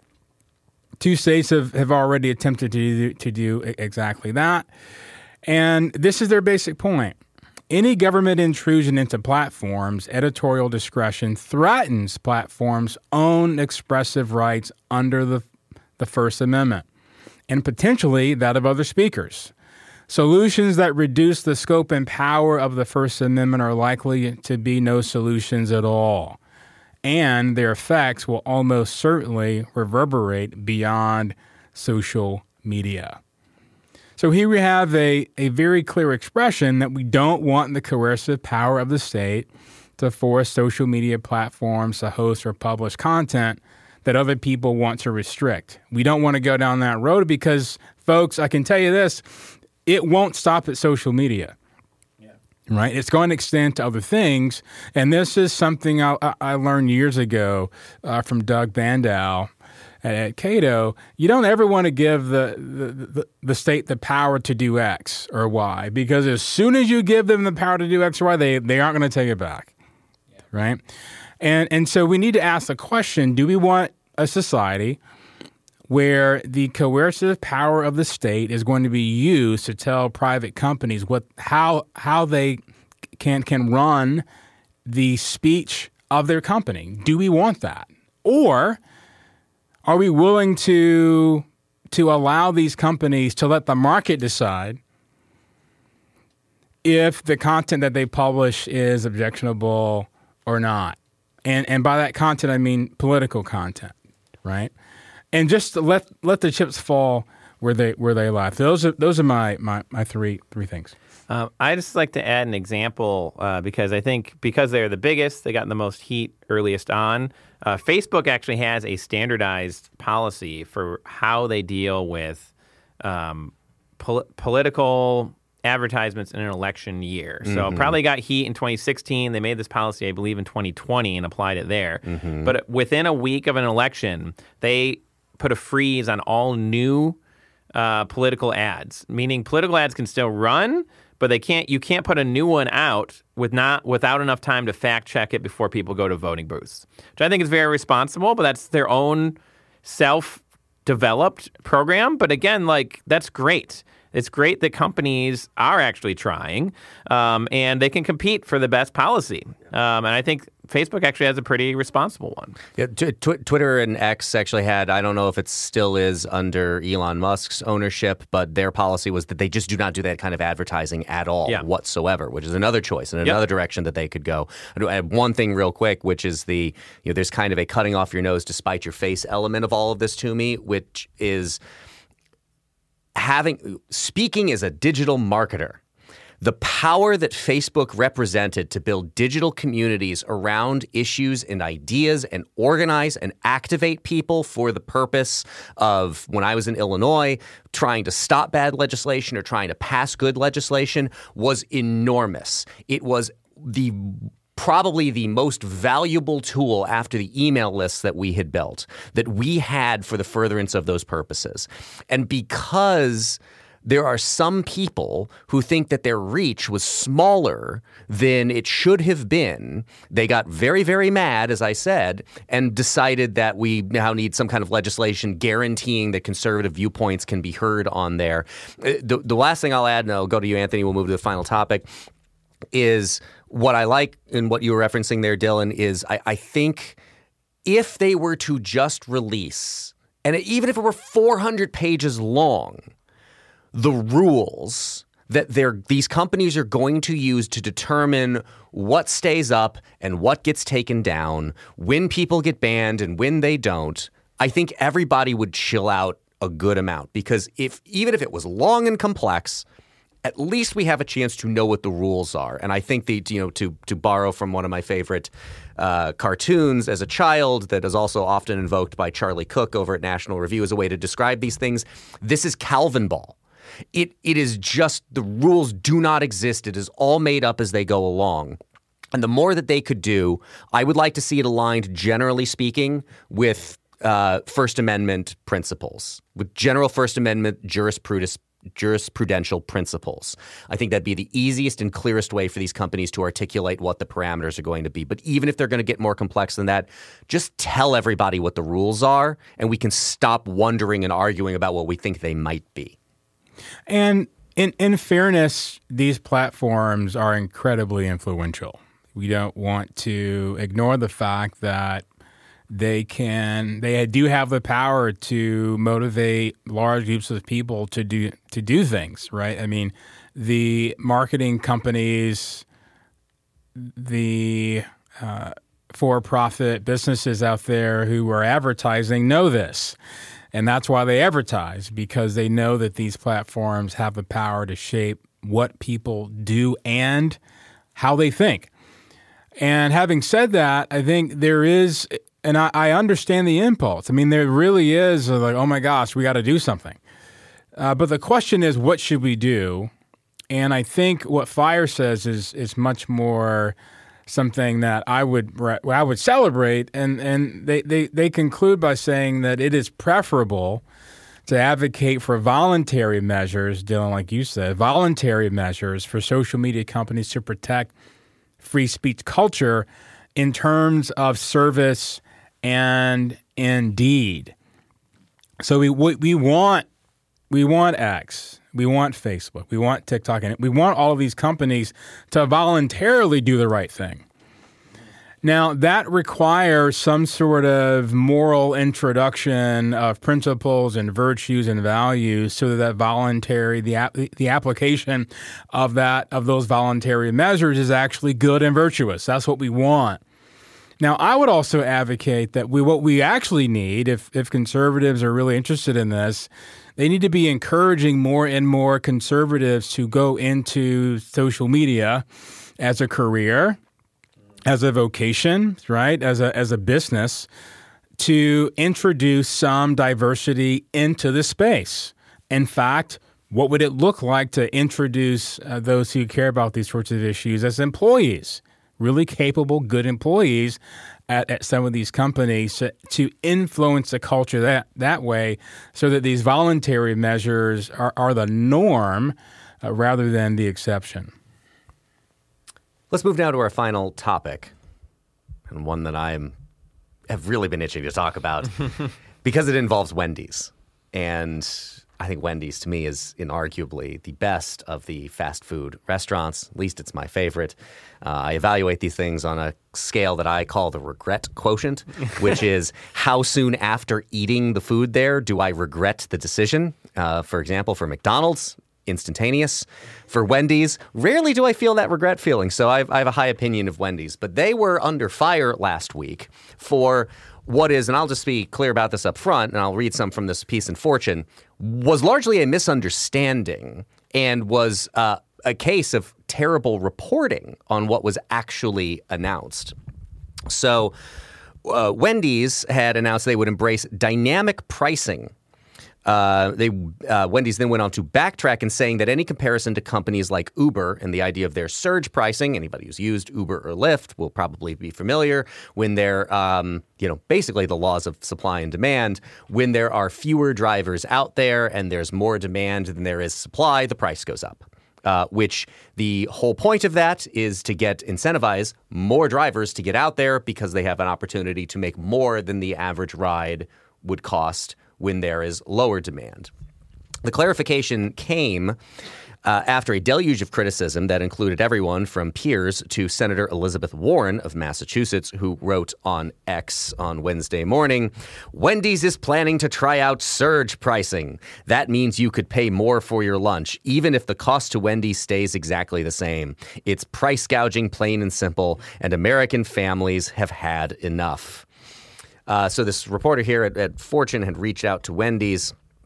2 states have already attempted to do exactly that. And this is their basic point. Any government intrusion into platforms' editorial discretion threatens platforms' own expressive rights under the First Amendment, and potentially that of other speakers. Solutions that reduce the scope and power of the First Amendment are likely to be no solutions at all, and their effects will almost certainly reverberate beyond social media. So here we have a very clear expression that we don't want the coercive power of the state to force social media platforms to host or publish content that other people want to restrict. We don't want to go down that road because, folks, I can tell you this, it won't stop at social media. Yeah. Right? It's going to extend to other things. And this is something I learned years ago from Doug Bandow at Cato. You don't ever want to give the state the power to do X or Y, because as soon as you give them the power to do X or Y, they aren't going to take it back. Yeah. Right? And so we need to ask the question, do we want a society where the coercive power of the state is going to be used to tell private companies how they can run the speech of their company? Do we want that? Or are we willing to allow these companies to let the market decide if the content that they publish is objectionable or not? And by that content, I mean political content, right? And just to let the chips fall where they lie. Those are my three things. I just like to add an example because I think because they're the biggest, they got the most heat earliest on. Facebook actually has a standardized policy for how they deal with political advertisements in an election year. So it probably got heat in 2016. They made this policy, I believe, in 2020 and applied it there. Mm-hmm. But within a week of an election, they put a freeze on all new political ads, meaning political ads can still run, but you can't put a new one out without enough time to fact check it before people go to voting booths, which I think is very responsible, but that's their own self-developed program. But again, that's great. It's great that companies are actually trying, and they can compete for the best policy. And I think Facebook actually has a pretty responsible one. Yeah, Twitter and X actually had, I don't know if it still is under Elon Musk's ownership, but their policy was that they just do not do that kind of advertising at all whatsoever, which is another choice and another direction that they could go. I have one thing real quick, which is there's kind of a cutting off your nose to spite your face element of all of this to me, which is speaking as a digital marketer. The power that Facebook represented to build digital communities around issues and ideas and organize and activate people for the purpose of, when I was in Illinois, trying to stop bad legislation or trying to pass good legislation was enormous. It was probably the most valuable tool after the email lists that we had built, that we had for the furtherance of those purposes. And because there are some people who think that their reach was smaller than it should have been, they got very, very mad, as I said, and decided that we now need some kind of legislation guaranteeing that conservative viewpoints can be heard on there. The last thing I'll add, and I'll go to you, Anthony, we'll move to the final topic, is what I like in what you were referencing there, Dylan, is I think if they were to just release, and even if it were 400 pages long, the rules that these companies are going to use to determine what stays up and what gets taken down, when people get banned and when they don't, I think everybody would chill out a good amount. Because even if it was long and complex, at least we have a chance to know what the rules are. And I think to borrow from one of my favorite cartoons as a child that is also often invoked by Charlie Cook over at National Review as a way to describe these things, this is Calvin Ball. It is just the rules do not exist. It is all made up as they go along. And the more that they could do, I would like to see it aligned, generally speaking, with First Amendment principles, with general First Amendment jurisprudential principles. I think that'd be the easiest and clearest way for these companies to articulate what the parameters are going to be. But even if they're going to get more complex than that, just tell everybody what the rules are, and we can stop wondering and arguing about what we think they might be. And in fairness, these platforms are incredibly influential. We don't want to ignore the fact that they do have the power to motivate large groups of people to do things, right? I mean, the marketing companies, the for-profit businesses out there who are advertising know this. And that's why they advertise, because they know that these platforms have the power to shape what people do and how they think. And having said that, I think there is, and I understand the impulse. I mean, there really is like, oh my gosh, we got to do something. But the question is, what should we do? And I think what FIRE says is much more something that I would celebrate, and they conclude by saying that it is preferable to advocate for voluntary measures, Dylan, like you said, voluntary measures for social media companies to protect free speech culture in terms of service and indeed. So we want X. We want Facebook. We want TikTok. And we want all of these companies to voluntarily do the right thing. Now, that requires some sort of moral introduction of principles and virtues and values so that voluntary, the application of those voluntary measures is actually good and virtuous. That's what we want. Now, I would also advocate that what we actually need, if conservatives are really interested in this, they need to be encouraging more and more conservatives to go into social media as a career, as a vocation, right, as a business, to introduce some diversity into the space. In fact, what would it look like to introduce those who care about these sorts of issues as employees? Really capable, good employees at some of these companies to influence the culture that way so that these voluntary measures are the norm rather than the exception. Let's move now to our final topic, and one that have really been itching to talk about because it involves Wendy's. And I think Wendy's, to me, is inarguably the best of the fast food restaurants. At least it's my favorite. I evaluate these things on a scale that I call the regret quotient, which is how soon after eating the food there do I regret the decision. For example, for McDonald's, instantaneous. For Wendy's, rarely do I feel that regret feeling. So I have a high opinion of Wendy's. But they were under fire last week for what is, and I'll just be clear about this up front, and I'll read some from this piece in Fortune, was largely a misunderstanding and was a case of terrible reporting on what was actually announced. So Wendy's had announced they would embrace dynamic pricing. Wendy's then went on to backtrack in saying that any comparison to companies like Uber and the idea of their surge pricing, anybody who's used Uber or Lyft will probably be familiar when they're, basically the laws of supply and demand. When there are fewer drivers out there and there's more demand than there is supply, the price goes up. Which the whole point of that is to incentivize more drivers to get out there because they have an opportunity to make more than the average ride would cost when there is lower demand. The clarification came after a deluge of criticism that included everyone from peers to Senator Elizabeth Warren of Massachusetts, who wrote on X on Wednesday morning, "Wendy's is planning to try out surge pricing. That means you could pay more for your lunch, even if the cost to Wendy's stays exactly the same. It's price gouging, plain and simple, and American families have had enough." So this reporter here at Fortune had reached out to Wendy's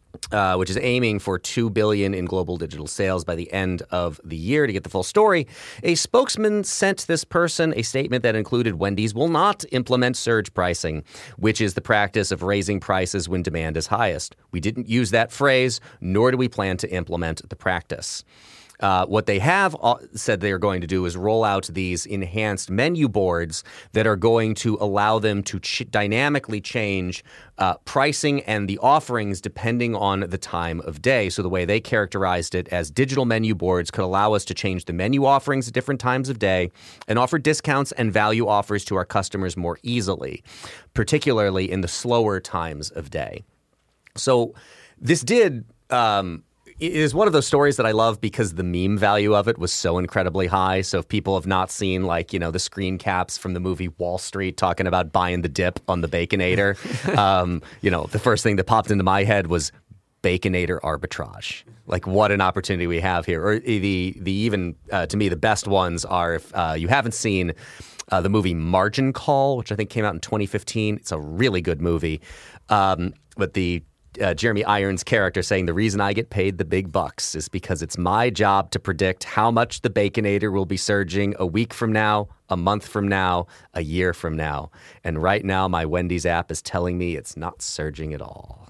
which is aiming for $2 billion in global digital sales by the end of the year. To get the full story, a spokesman sent this person a statement that included Wendy's will not implement surge pricing, which is the practice of raising prices when demand is highest. We didn't use that phrase, nor do we plan to implement the practice. What they have said they are going to do is roll out these enhanced menu boards that are going to allow them to dynamically change pricing and the offerings depending on the time of day. So the way they characterized it as digital menu boards could allow us to change the menu offerings at different times of day and offer discounts and value offers to our customers more easily, particularly in the slower times of day. So this did... It is one of those stories that I love because the meme value of it was so incredibly high. So if people have not seen, like, the screen caps from the movie Wall Street talking about buying the dip on the Baconator, the first thing that popped into my head was Baconator arbitrage. Like, what an opportunity we have here. Or the even, to me, the best ones are, if you haven't seen the movie Margin Call, which I think came out in 2015. It's a really good movie. But the Jeremy Irons' character saying the reason I get paid the big bucks is because it's my job to predict how much the Baconator will be surging a week from now, a month from now, a year from now. And right now, my Wendy's app is telling me it's not surging at all.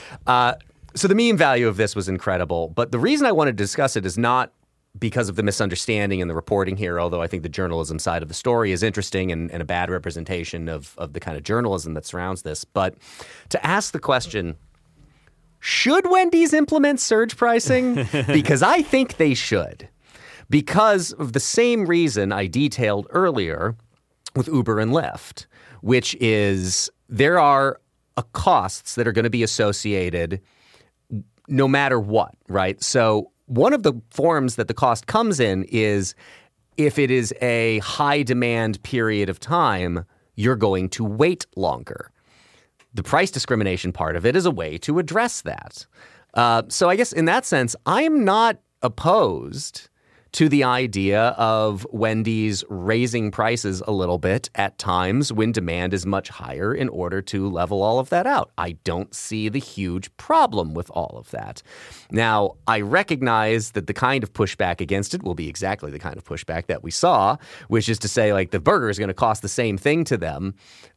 So the meme value of this was incredible. But the reason I wanted to discuss it is not because of the misunderstanding and the reporting here, although I think the journalism side of the story is interesting and a bad representation of the kind of journalism that surrounds this. But to ask the question, should Wendy's implement surge pricing? Because I think they should. Because of the same reason I detailed earlier with Uber and Lyft, which is there are costs that are going to be associated no matter what, right? So one of the forms that the cost comes in is if it is a high demand period of time, you're going to wait longer. The price discrimination part of it is a way to address that. So I guess in that sense, I'm not opposed to the idea of Wendy's raising prices a little bit at times when demand is much higher in order to level all of that out. I don't see the huge problem with all of that. Now, I recognize that the kind of pushback against it will be exactly the kind of pushback that we saw, which is to say, like, the burger is going to cost the same thing to them.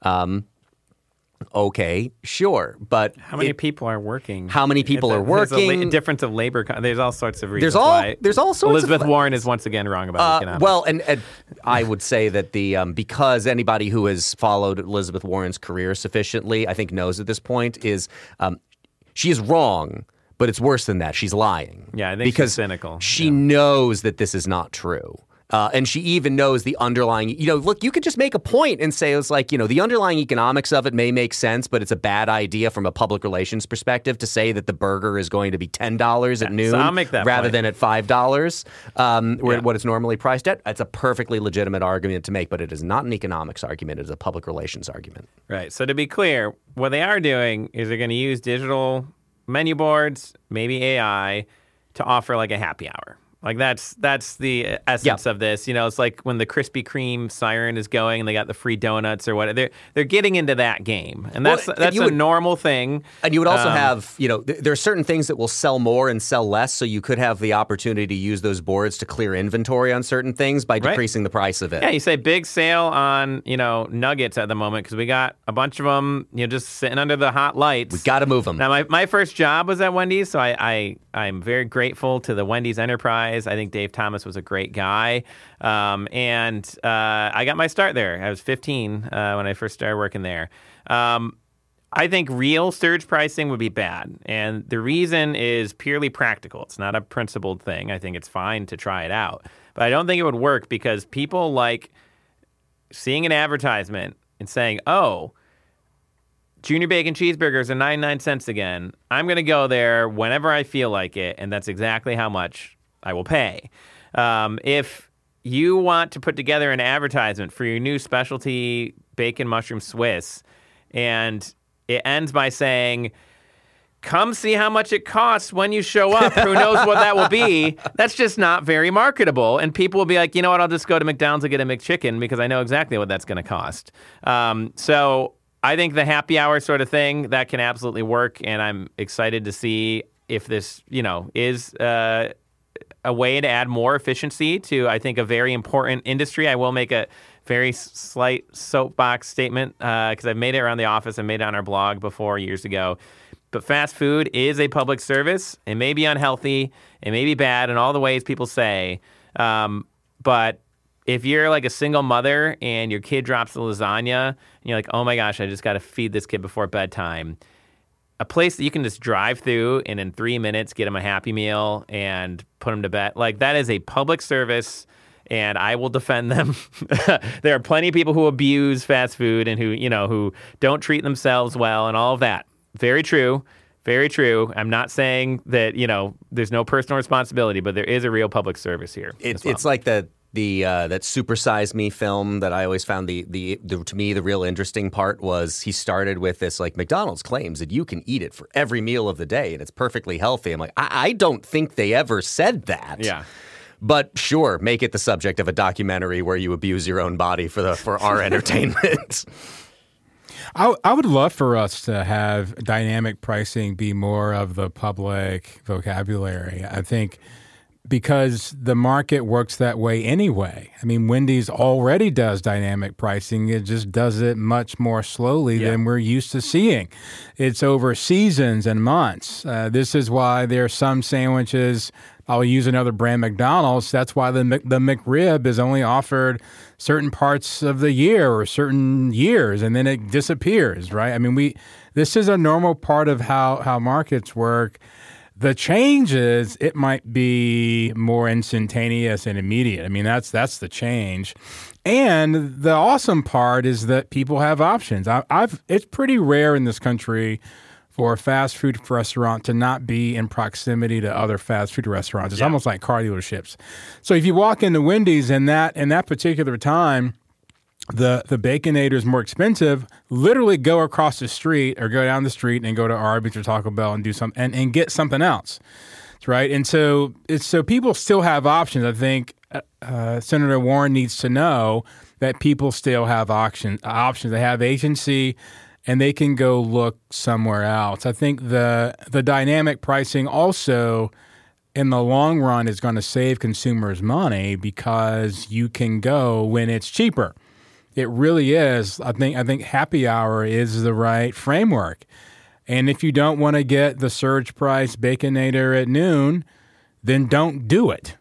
Okay, sure, but how many people are working? How many people are working? A difference of labor. There's all sorts of reasons. There's all sorts. Elizabeth Warren is once again wrong about economics. Well, and I would say that because anybody who has followed Elizabeth Warren's career sufficiently, I think, knows at this point is she is wrong, but it's worse than that. She's lying. Yeah, I think she's cynical. She knows that this is not true. And she even knows the underlying, look, you could just make a point and say it's like, the underlying economics of it may make sense, but it's a bad idea from a public relations perspective to say that the burger is going to be $10 at noon so I'll make that rather point. than at $5, what it's normally priced at. It's a perfectly legitimate argument to make, but it is not an economics argument. It is a public relations argument. Right. So to be clear, what they are doing is they're going to use digital menu boards, maybe AI, to offer like a happy hour. Like that's the essence of this. It's like when the Krispy Kreme siren is going and they got the free donuts or whatever. They're getting into that game, and that's a normal thing. And you would also have, there are certain things that will sell more and sell less. So you could have the opportunity to use those boards to clear inventory on certain things by decreasing the price of it. Yeah, you say big sale on nuggets at the moment because we got a bunch of them just sitting under the hot lights. We got to move them. Now my first job was at Wendy's, so I'm very grateful to the Wendy's enterprise. I think Dave Thomas was a great guy. And I got my start there. I was 15 when I first started working there. I think real surge pricing would be bad. And the reason is purely practical. It's not a principled thing. I think it's fine to try it out. But I don't think it would work because people like seeing an advertisement and saying, oh, Junior Bacon Cheeseburgers are 99 cents again. I'm going to go there whenever I feel like it, and that's exactly how much I will pay. If you want to put together an advertisement for your new specialty bacon mushroom Swiss, and it ends by saying, come see how much it costs when you show up. Who knows what that will be? That's just not very marketable. And people will be like, you know what, I'll just go to McDonald's and get a McChicken because I know exactly what that's going to cost. So I think the happy hour sort of thing, that can absolutely work, and I'm excited to see if this, is a way to add more efficiency to, I think, a very important industry. I will make a very slight soapbox statement because I've made it around the office. I made it on our blog before years ago. But fast food is a public service. It may be unhealthy. It may be bad in all the ways people say. But if you're like a single mother and your kid drops the lasagna and you're like, oh my gosh, I just got to feed this kid before bedtime, a place that you can just drive through and in 3 minutes get them a Happy Meal and put them to bed, like that is a public service, and I will defend them. There are plenty of people who abuse fast food and who don't treat themselves well and all of that. Very true. Very true. I'm not saying that, there's no personal responsibility, but there is a real public service here. It's like that Super Size Me film that I always found to me the real interesting part was he started with this, like, McDonald's claims that you can eat it for every meal of the day and it's perfectly healthy. I'm like, I don't think they ever said that. Yeah. But sure, make it the subject of a documentary where you abuse your own body for our entertainment. I would love for us to have dynamic pricing be more of the public vocabulary. I think because the market works that way anyway. I mean, Wendy's already does dynamic pricing. It just does it much more slowly than we're used to seeing. It's over seasons and months. This is why there are some sandwiches. I'll use another brand, McDonald's. That's why the McRib is only offered certain parts of the year or certain years, and then it disappears, right? I mean, this is a normal part of how markets work. The change is it might be more instantaneous and immediate. I mean, that's the change. And the awesome part is that people have options. It's pretty rare in this country for a fast food restaurant to not be in proximity to other fast food restaurants. It's almost like car dealerships. So if you walk into Wendy's in that particular time, the Baconator is more expensive, literally go across the street or go down the street and go to Arby's or Taco Bell and do something and get something else. Right. And so people still have options. I think Senator Warren needs to know that people still have options. They have agency and they can go look somewhere else. I think the dynamic pricing also in the long run is going to save consumers money because you can go when it's cheaper. It really is. I think happy hour is the right framework. And if you don't want to get the surge price Baconator at noon, then don't do it.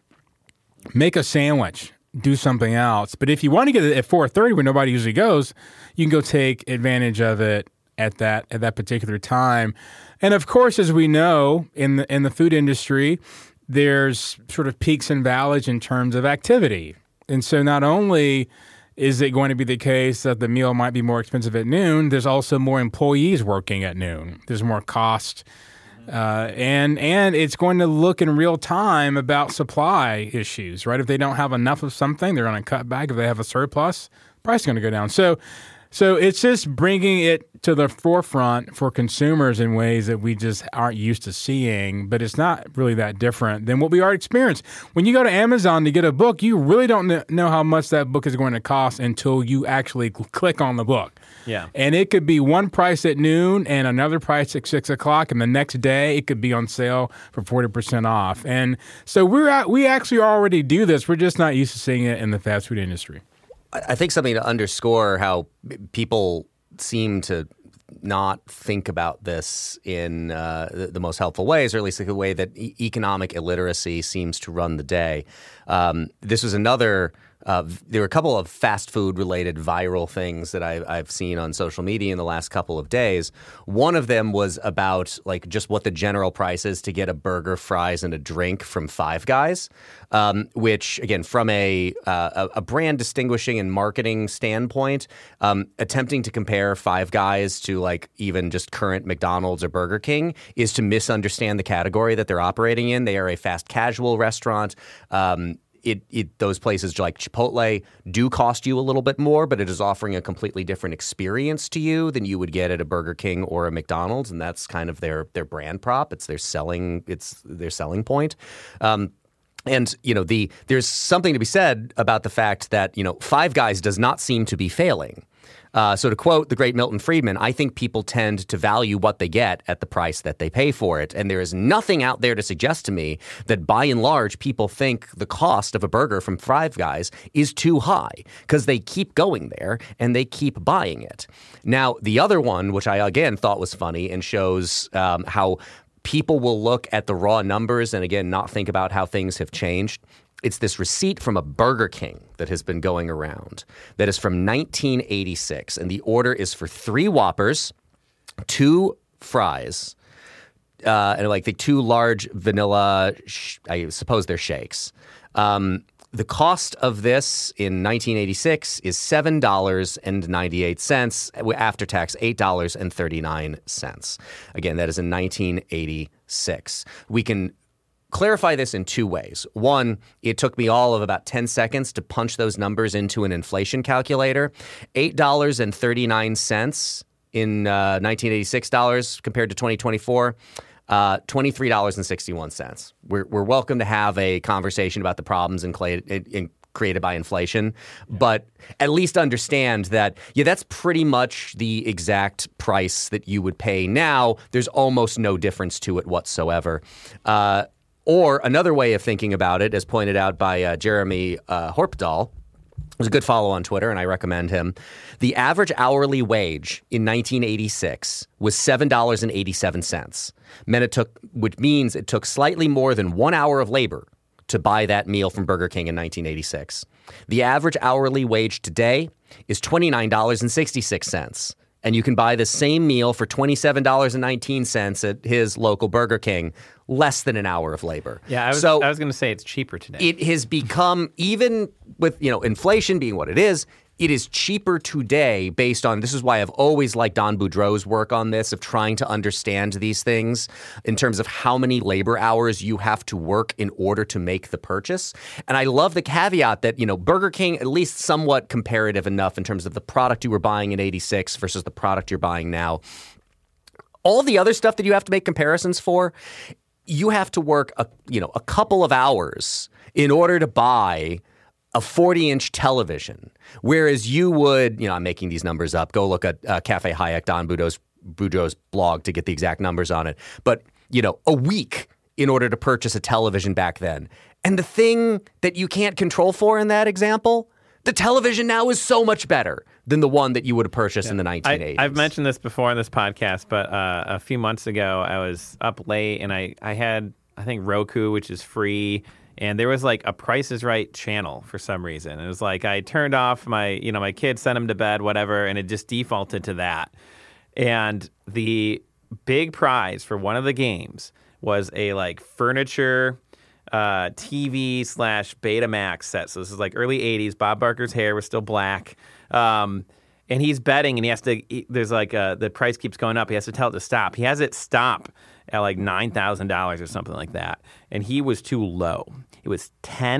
Make a sandwich. Do something else. But if you want to get it at 4:30 when nobody usually goes, you can go take advantage of it at that particular time. And of course, as we know, in the food industry, there's sort of peaks and valleys in terms of activity. And so not only is it going to be the case that the meal might be more expensive at noon, there's also more employees working at noon. There's more cost. And it's going to look in real time about supply issues, right? If they don't have enough of something, they're going to cut back. If they have a surplus, price is going to go down. So it's just bringing it to the forefront for consumers in ways that we just aren't used to seeing, but it's not really that different than what we already experienced. When you go to Amazon to get a book, you really don't know how much that book is going to cost until you actually click on the book. Yeah. And it could be one price at noon and another price at 6 o'clock, and the next day it could be on sale for 40% off. And so we actually already do this. We're just not used to seeing it in the fast food industry. I think something to underscore how people seem to not think about this in the most helpful ways, or at least the way that economic illiteracy seems to run the day. This was another there were a couple of fast food related viral things that I've seen on social media in the last couple of days. One of them was about like just what the general price is to get a burger, fries, and a drink from Five Guys, which again, from a brand distinguishing and marketing standpoint, attempting to compare Five Guys to like even just current McDonald's or Burger King is to misunderstand the category that they're operating in. They are a fast casual restaurant. Those places like Chipotle do cost you a little bit more, but it is offering a completely different experience to you than you would get at a Burger King or a McDonald's, and that's kind of their brand prop. It's their selling point. And there's something to be said about the fact that Five Guys does not seem to be failing. So to quote the great Milton Friedman, I think people tend to value what they get at the price that they pay for it. And there is nothing out there to suggest to me that by and large people think the cost of a burger from Five Guys is too high, because they keep going there and they keep buying it. Now, the other one, which I again thought was funny and shows how people will look at the raw numbers and again not think about how things have changed. It's this receipt from a Burger King that has been going around that is from 1986. And the order is for 3 Whoppers, 2 fries, and like the 2 large vanilla, I suppose they're shakes. The cost of this in 1986 is $7.98, after tax $8.39. Again, that is in 1986. We can clarify this in 2 ways. One, it took me all of about 10 seconds to punch those numbers into an inflation calculator. $8.39 in 1986 dollars compared to 2024. $23.61. We're welcome to have a conversation about the problems created by inflation, but at least understand that, that's pretty much the exact price that you would pay now. There's almost no difference to it whatsoever. Or another way of thinking about it, as pointed out by Jeremy Horpdahl, was a good follow on Twitter, and I recommend him. The average hourly wage in 1986 was $7.87, which means it took slightly more than 1 hour of labor to buy that meal from Burger King in 1986. The average hourly wage today is $29.66, and you can buy the same meal for $27.19 at his local Burger King, less than an hour of labor. Yeah, I was going to say it's cheaper today. It has become, even with inflation being what it is cheaper today based on, this is why I've always liked Don Boudreau's work on this, of trying to understand these things in terms of how many labor hours you have to work in order to make the purchase. And I love the caveat that, Burger King, at least somewhat comparative enough in terms of the product you were buying in 86 versus the product you're buying now. All the other stuff that you have to make comparisons for, you have to work a couple of hours in order to buy a 40-inch television, whereas you would, I'm making these numbers up. Go look at Cafe Hayek, Don Boudreau's blog to get the exact numbers on it. But, a week in order to purchase a television back then. And the thing that you can't control for in that example, the television now is so much better than the one that you would have purchased in the 1980s. I've mentioned this before in this podcast, but a few months ago, I was up late and I had, I think, Roku, which is free. And there was like a Price is Right channel for some reason. It was like I turned off my kids, sent them to bed, whatever, and it just defaulted to that. And the big prize for one of the games was a like furniture TV / Betamax set. So this is like early 80s. Bob Barker's hair was still black. And he's betting, and he has to, there's like the price keeps going up. He has to tell it to stop. He has it stop at like $9,000 or something like that. And he was too low. It was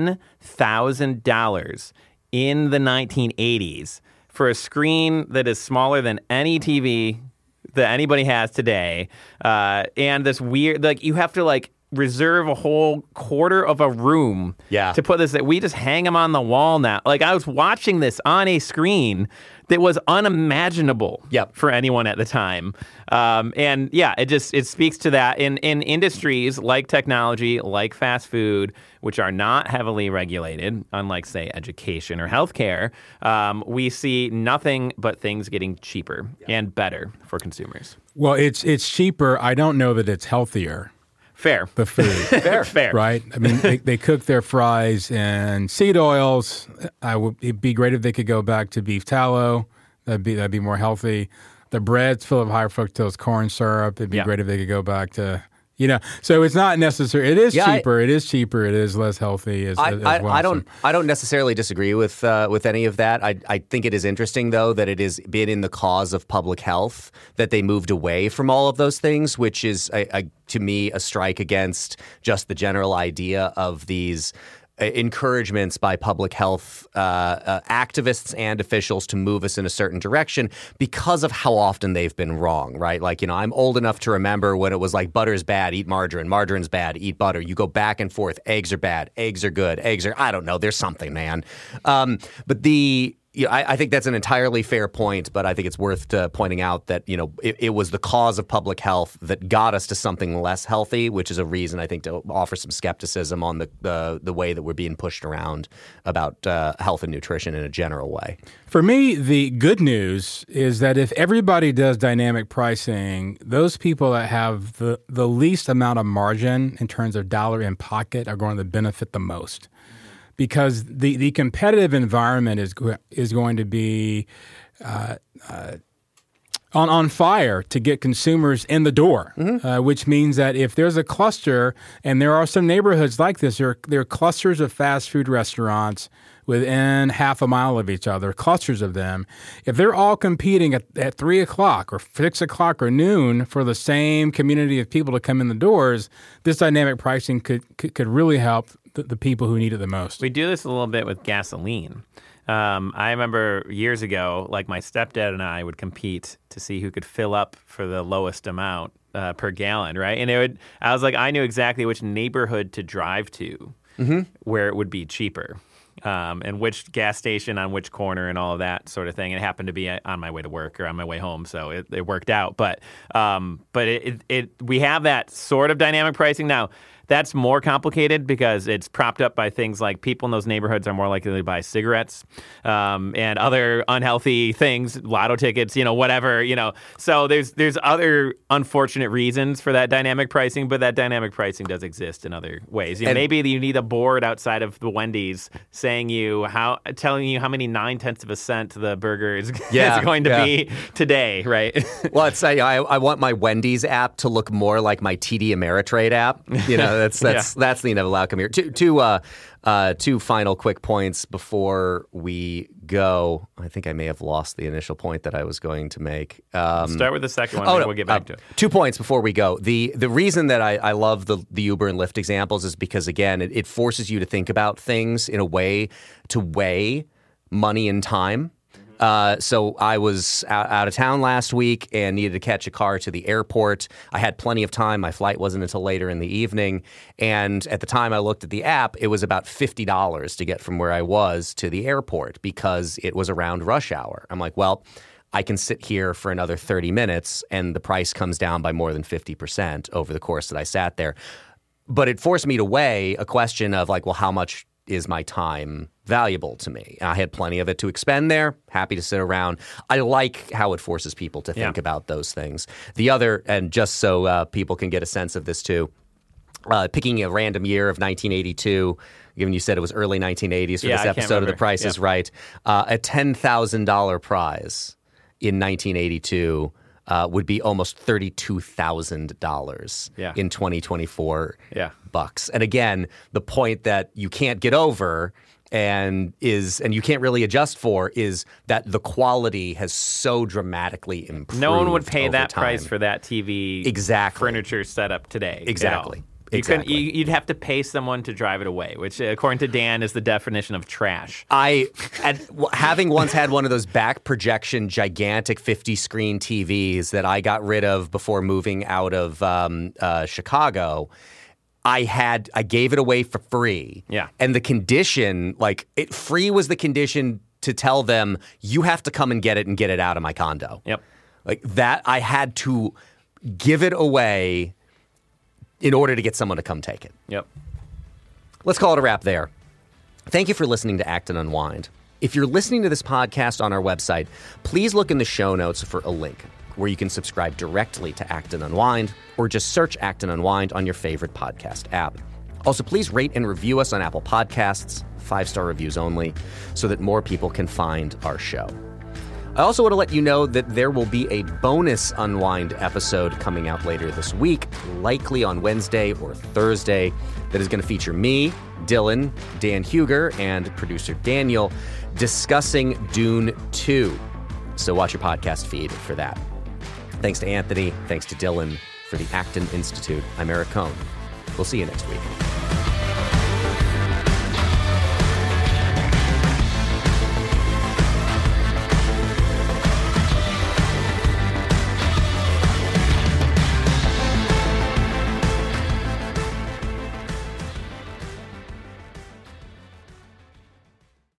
$10,000 in the 1980s for a screen that is smaller than any TV that anybody has today. And this weird, like, you have to like reserve a whole quarter of a room to put this, that we just hang them on the wall now. Like, I was watching this on a screen that was unimaginable for anyone at the time. And yeah, it speaks to that in industries like technology, like fast food, which are not heavily regulated, unlike, say, education or healthcare. We see nothing but things getting cheaper and better for consumers. Well, it's cheaper. I don't know that it's healthier. Fair. The food. Fair. Right? I mean, they cook their fries in seed oils. It'd be great if they could go back to beef tallow. That'd be more healthy. The bread's full of high fructose corn syrup. It'd be great if they could go back to, so it's not necessary. It is cheaper. It is cheaper. It is less healthy as well. I don't necessarily disagree with any of that. I think it is interesting, though, that it has been in the cause of public health that they moved away from all of those things, which is, to me, a strike against just the general idea of these encouragements by public health activists and officials to move us in a certain direction because of how often they've been wrong, right? Like, I'm old enough to remember when it was like butter's bad, eat margarine, margarine's bad, eat butter. You go back and forth. Eggs are bad, eggs are good, eggs are, I don't know, there's something, man. But the I think that's an entirely fair point, but I think it's worth pointing out that, it was the cause of public health that got us to something less healthy, which is a reason, I think, to offer some skepticism on the way that we're being pushed around about health and nutrition in a general way. For me, the good news is that if everybody does dynamic pricing, those people that have the least amount of margin in terms of dollar in pocket are going to benefit the most. Because the competitive environment is going to be on fire to get consumers in the door, which means that if there's a cluster, and there are some neighborhoods like this, there are clusters of fast food restaurants within half a mile of each other, clusters of them. If they're all competing at 3 o'clock or 6 o'clock or noon for the same community of people to come in the doors, this dynamic pricing could really help the people who need it the most. We do this a little bit with gasoline. I remember years ago, like my stepdad and I would compete to see who could fill up for the lowest amount per gallon, right? And I knew exactly which neighborhood to drive to where it would be cheaper. And which gas station on which corner and all of that sort of thing. It happened to be on my way to work or on my way home, so it worked out. But we have that sort of dynamic pricing now. That's more complicated because it's propped up by things like people in those neighborhoods are more likely to buy cigarettes and other unhealthy things, lotto tickets, whatever, So there's other unfortunate reasons for that dynamic pricing, but that dynamic pricing does exist in other ways. Maybe you need a board outside of the Wendy's telling you how many 9/10 of a cent the burger is going to be today, right? Well, I want my Wendy's app to look more like my TD Ameritrade app. That's the inevitable outcome here. Two final quick points before we go. I think I may have lost the initial point that I was going to make. Start with the second one, we'll get back to it. 2 points before we go. The reason that I love the Uber and Lyft examples is because, again, it forces you to think about things in a way to weigh money and time. So I was out of town last week and needed to catch a car to the airport. I had plenty of time. My flight wasn't until later in the evening. And at the time I looked at the app, it was about $50 to get from where I was to the airport because it was around rush hour. I'm like, well, I can sit here for another 30 minutes and the price comes down by more than 50% over the course that I sat there. But it forced me to weigh a question of like, well, how much is my time valuable to me? And I had plenty of it to expend there. Happy to sit around. I like how it forces people to think about those things. The other, and just so people can get a sense of this too, picking a random year of 1982, given you said it was early 1980s for this episode of The Price is Right, a $10,000 prize in 1982 would be almost $32,000 in 2024 bucks. And again, the point that you can't get over and you can't really adjust for is that the quality has so dramatically improved. No one would pay that time. Price for that TV furniture setup today. Exactly. You'd have to pay someone to drive it away, which, according to Dan, is the definition of trash. Having once had one of those back projection, gigantic 50-screen TVs that I got rid of before moving out of Chicago, I gave it away for free. Yeah. And the condition, free was the condition to tell them, you have to come and get it out of my condo. Yep. Like that, I had to give it away in order to get someone to come take it. Yep. Let's call it a wrap there. Thank you for listening to Act and Unwind. If you're listening to this podcast on our website, please look in the show notes for a link where you can subscribe directly to Act and Unwind or just search Act and Unwind on your favorite podcast app. Also, please rate and review us on Apple Podcasts, 5-star reviews only, so that more people can find our show. I also want to let you know that there will be a bonus Unwind episode coming out later this week, likely on Wednesday or Thursday, that is going to feature me, Dylan, Dan Huger, and producer Daniel discussing Dune 2. So watch your podcast feed for that. Thanks to Anthony. Thanks to Dylan for the Acton Institute. I'm Eric Cohn. We'll see you next week.